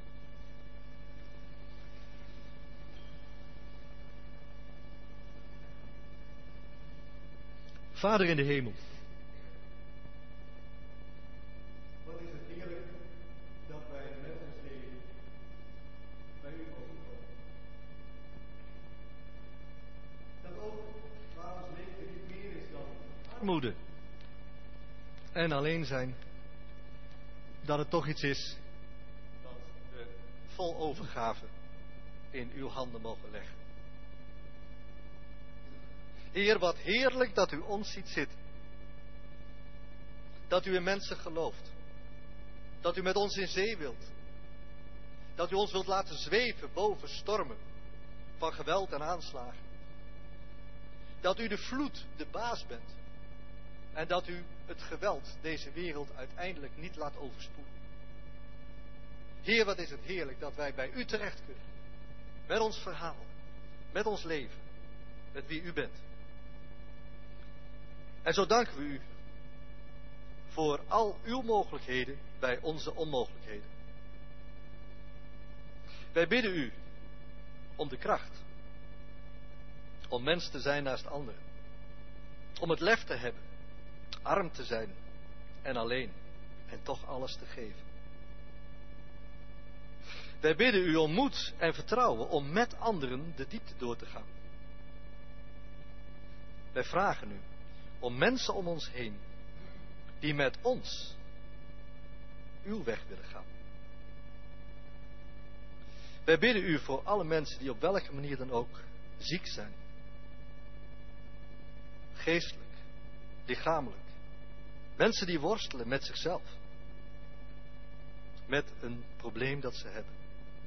Vader in de hemel. Wat is het heerlijk dat wij met ons leven bij u mogen komen. Dat ook waar ons leven niet meer is dan armoede en alleen zijn, dat het toch iets is dat we vol overgave in uw handen mogen leggen. Heer, wat heerlijk dat u ons ziet zitten. Dat u in mensen gelooft. Dat u met ons in zee wilt. Dat u ons wilt laten zweven boven stormen van geweld en aanslagen. Dat u de vloed de baas bent. En dat u het geweld deze wereld uiteindelijk niet laat overspoelen. Heer, wat is het heerlijk dat wij bij u terecht kunnen. Met ons verhaal. Met ons leven. Met wie u bent. En zo danken we u voor al uw mogelijkheden bij onze onmogelijkheden. Wij bidden u om de kracht. Om mens te zijn naast anderen. Om het lef te hebben. Arm te zijn en alleen en toch alles te geven. Wij bidden u om moed en vertrouwen om met anderen de diepte door te gaan. Wij vragen u om mensen om ons heen die met ons uw weg willen gaan. Wij bidden u voor alle mensen die op welke manier dan ook ziek zijn. Geestelijk, lichamelijk. Mensen die worstelen met zichzelf. Met een probleem dat ze hebben.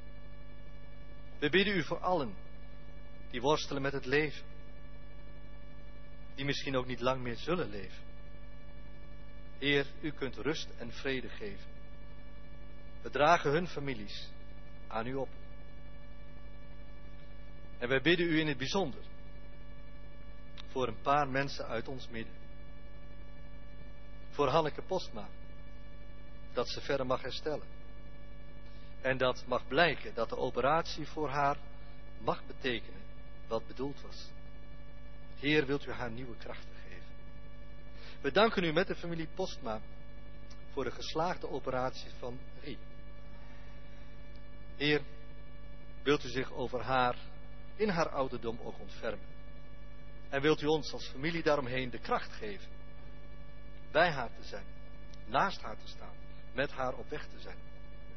We bidden u voor allen die worstelen met het leven. Die misschien ook niet lang meer zullen leven. Heer, u kunt rust en vrede geven. We dragen hun families aan u op. En wij bidden u in het bijzonder voor een paar mensen uit ons midden. Voor Hanneke Postma, dat ze verder mag herstellen. En dat mag blijken dat de operatie voor haar mag betekenen wat bedoeld was. Heer, wilt u haar nieuwe krachten geven. We danken u met de familie Postma voor de geslaagde operatie van Rie. Heer, wilt u zich over haar in haar ouderdom ook ontfermen. En wilt u ons als familie daaromheen de kracht geven bij haar te zijn, naast haar te staan, met haar op weg te zijn.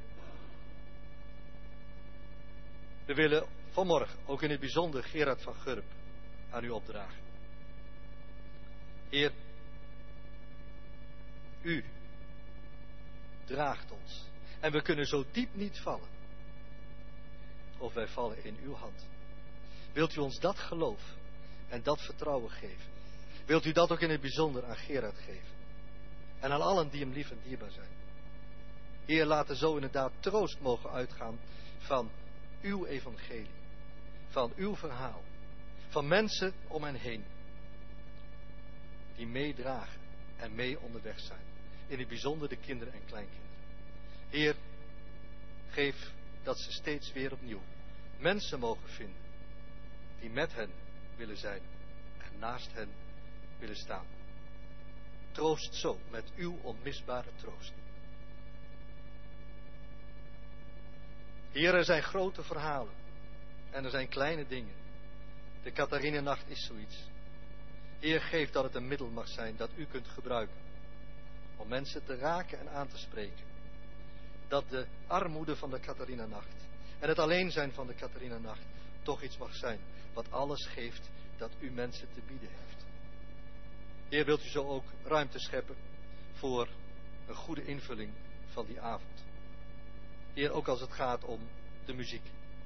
We willen vanmorgen ook in het bijzonder Gerard van Gurp aan u opdragen. Heer, U draagt ons. En we kunnen zo diep niet vallen. Of wij vallen in uw hand. Wilt u ons dat geloof en dat vertrouwen geven? Wilt u dat ook in het bijzonder aan Gerard geven? En aan allen die hem lief en dierbaar zijn. Heer, laat er zo inderdaad troost mogen uitgaan van uw evangelie. Van uw verhaal. Van mensen om hen heen. Die meedragen en mee onderweg zijn. In het bijzonder de kinderen en kleinkinderen. Heer, geef dat ze steeds weer opnieuw mensen mogen vinden. Die met hen willen zijn. En naast hen willen staan. Troost zo met uw onmisbare troost. Heer, er zijn grote verhalen. En er zijn kleine dingen. De Catharinennacht is zoiets. Heer, geef dat het een middel mag zijn dat u kunt gebruiken. Om mensen te raken en aan te spreken. Dat de armoede van de Catharinennacht en het alleen zijn van de Catharinennacht toch iets mag zijn. Wat alles geeft dat u mensen te bieden heeft. Heer, wilt u zo ook ruimte scheppen voor een goede invulling van die avond. Heer, ook als het gaat om de muziek.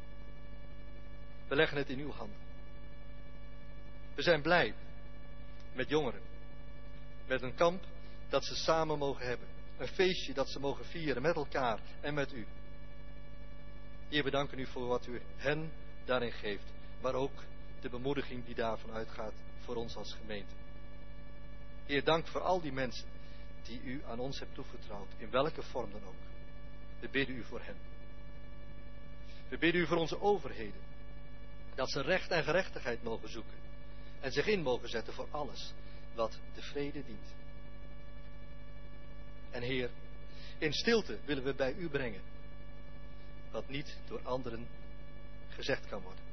We leggen het in uw handen. We zijn blij met jongeren. Met een kamp dat ze samen mogen hebben. Een feestje dat ze mogen vieren met elkaar en met u. Heer, we danken u voor wat u hen daarin geeft. Maar ook de bemoediging die daarvan uitgaat voor ons als gemeente. Heer, dank voor al die mensen die u aan ons hebt toevertrouwd. In welke vorm dan ook. We bidden u voor hen. We bidden u voor onze overheden. Dat ze recht en gerechtigheid mogen zoeken. En zich in mogen zetten voor alles wat de vrede dient. En Heer, in stilte willen we bij u brengen. Wat niet door anderen gezegd kan worden.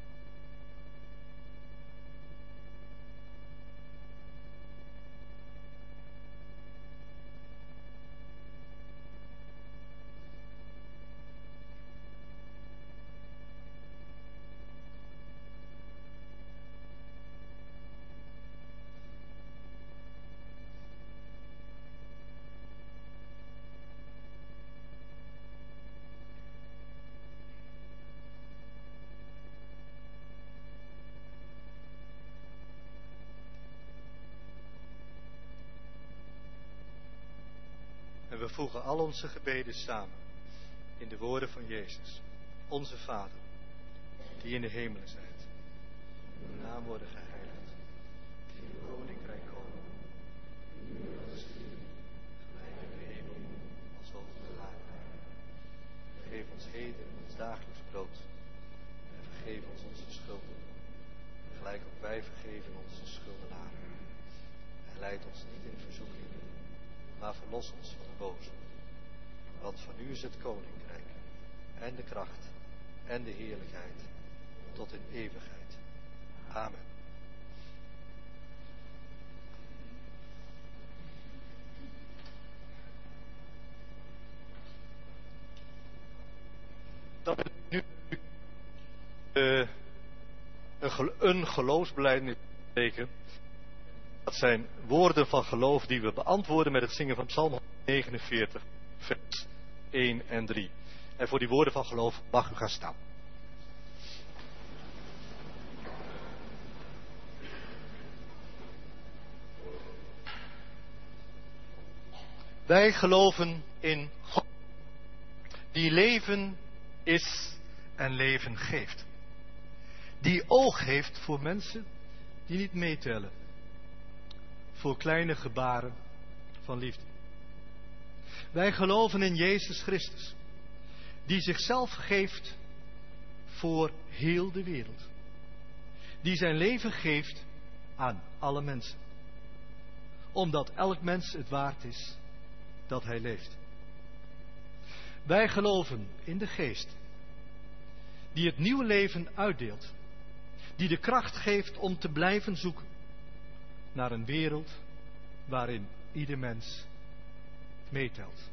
En we voegen al onze gebeden samen in de woorden van Jezus. Onze Vader, die in de hemelen zijt. Uw naam worden geheiligd. Die uw koninkrijk komen. Die uw wil geschieden. Gelijk in de hemel als ook op de aarde. Geef ons heden ons dagelijks brood. En vergeef ons onze schulden. Gelijk ook wij vergeven onze schuldenaren. En leid ons niet in verzoeking. Maar verlos ons van de boze. Want van u is het koninkrijk. En de kracht. En de heerlijkheid. Tot in eeuwigheid. Amen. Dat is nu uh, een, gel een geloofsbelijdenis spreken. Dat zijn woorden van geloof die we beantwoorden met het zingen van Psalm negenenveertig, vers één en drie. En voor die woorden van geloof mag u gaan staan. Wij geloven in God, die leven is en leven geeft. Die oog heeft voor mensen die niet meetellen. Voor kleine gebaren van liefde. Wij geloven in Jezus Christus, die zichzelf geeft voor heel de wereld. Die zijn leven geeft aan alle mensen. Omdat elk mens het waard is dat hij leeft. Wij geloven in de Geest, die het nieuwe leven uitdeelt. Die de kracht geeft om te blijven zoeken naar een wereld waarin ieder mens meetelt.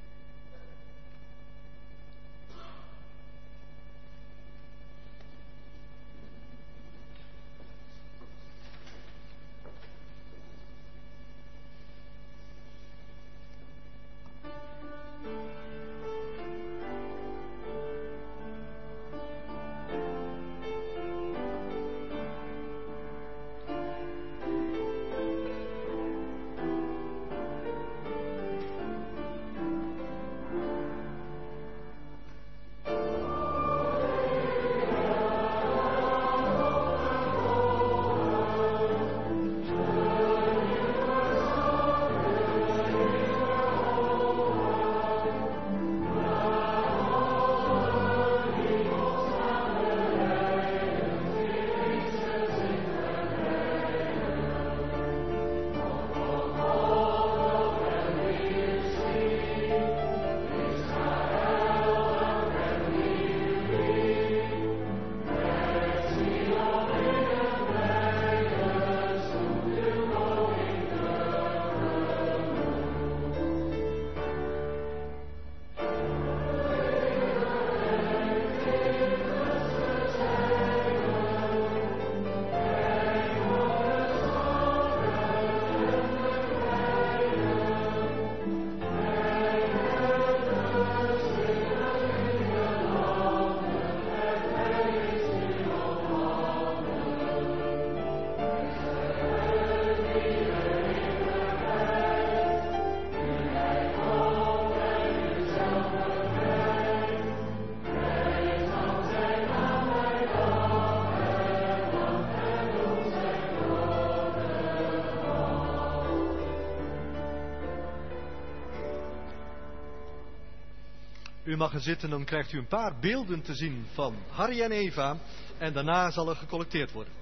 U mag gaan zitten, dan krijgt u een paar beelden te zien van Harry en Eva. En daarna zal er gecollecteerd worden.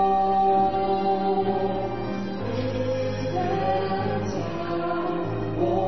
Oh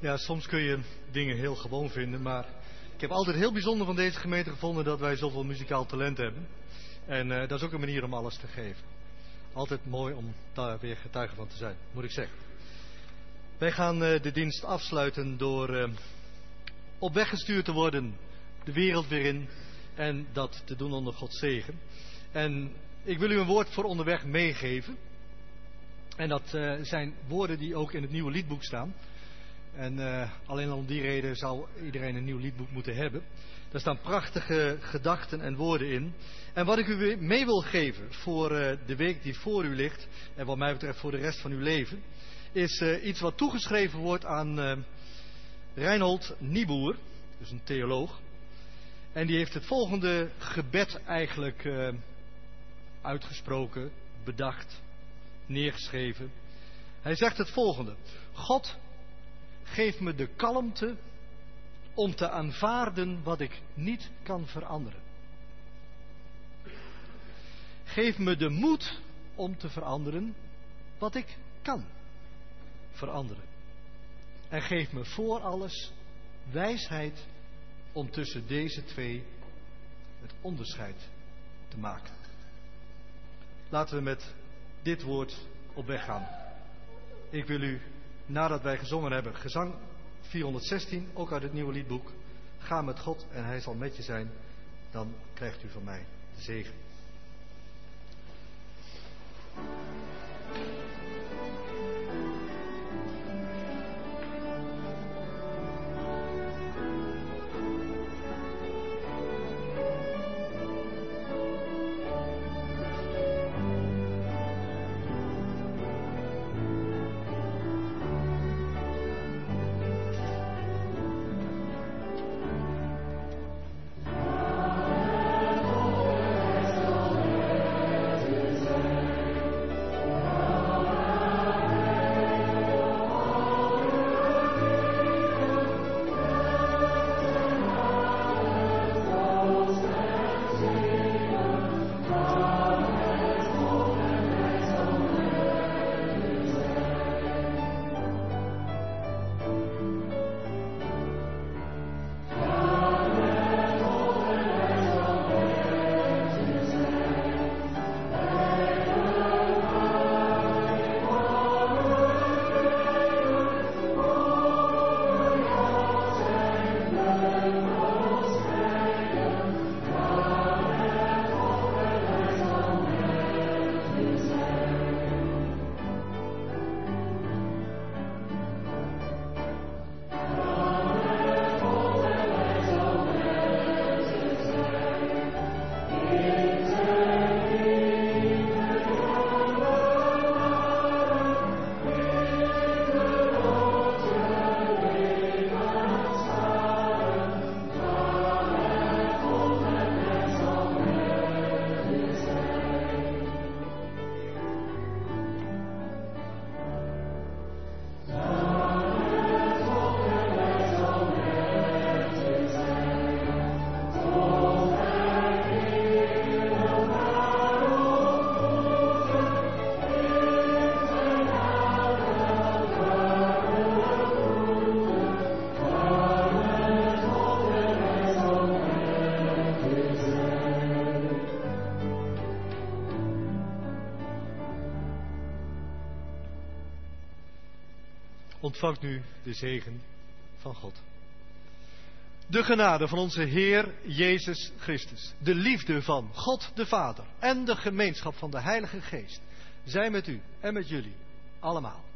Ja, soms kun je dingen heel gewoon vinden, maar ik heb altijd heel bijzonder van deze gemeente gevonden dat wij zoveel muzikaal talent hebben. En uh, dat is ook een manier om alles te geven. Altijd mooi om daar weer getuige van te zijn, moet ik zeggen. Wij gaan uh, de dienst afsluiten door uh, op weg gestuurd te worden, de wereld weer in, en dat te doen onder Gods zegen. En ik wil u een woord voor onderweg meegeven. En dat uh, zijn woorden die ook in het nieuwe liedboek staan. En uh, alleen al om die reden zou iedereen een nieuw liedboek moeten hebben. Daar staan prachtige gedachten en woorden in. En wat ik u mee wil geven voor uh, de week die voor u ligt, en wat mij betreft voor de rest van uw leven, is uh, iets wat toegeschreven wordt aan uh, Reinhold Niebuhr, dus een theoloog. En die heeft het volgende gebed eigenlijk uh, uitgesproken, bedacht, neergeschreven. Hij zegt het volgende: God, geef me de kalmte om te aanvaarden wat ik niet kan veranderen. Geef me de moed om te veranderen wat ik kan veranderen. En geef me voor alles wijsheid om tussen deze twee het onderscheid te maken. Laten we met dit woord op weg gaan. Ik wil u, nadat wij gezongen hebben, gezang vierhonderdzestien, ook uit het nieuwe liedboek, ga met God en hij zal met je zijn, dan krijgt u van mij de zegen. Ontvangt nu de zegen van God. De genade van onze Heer Jezus Christus, de liefde van God de Vader en de gemeenschap van de Heilige Geest, zij met u en met jullie allemaal.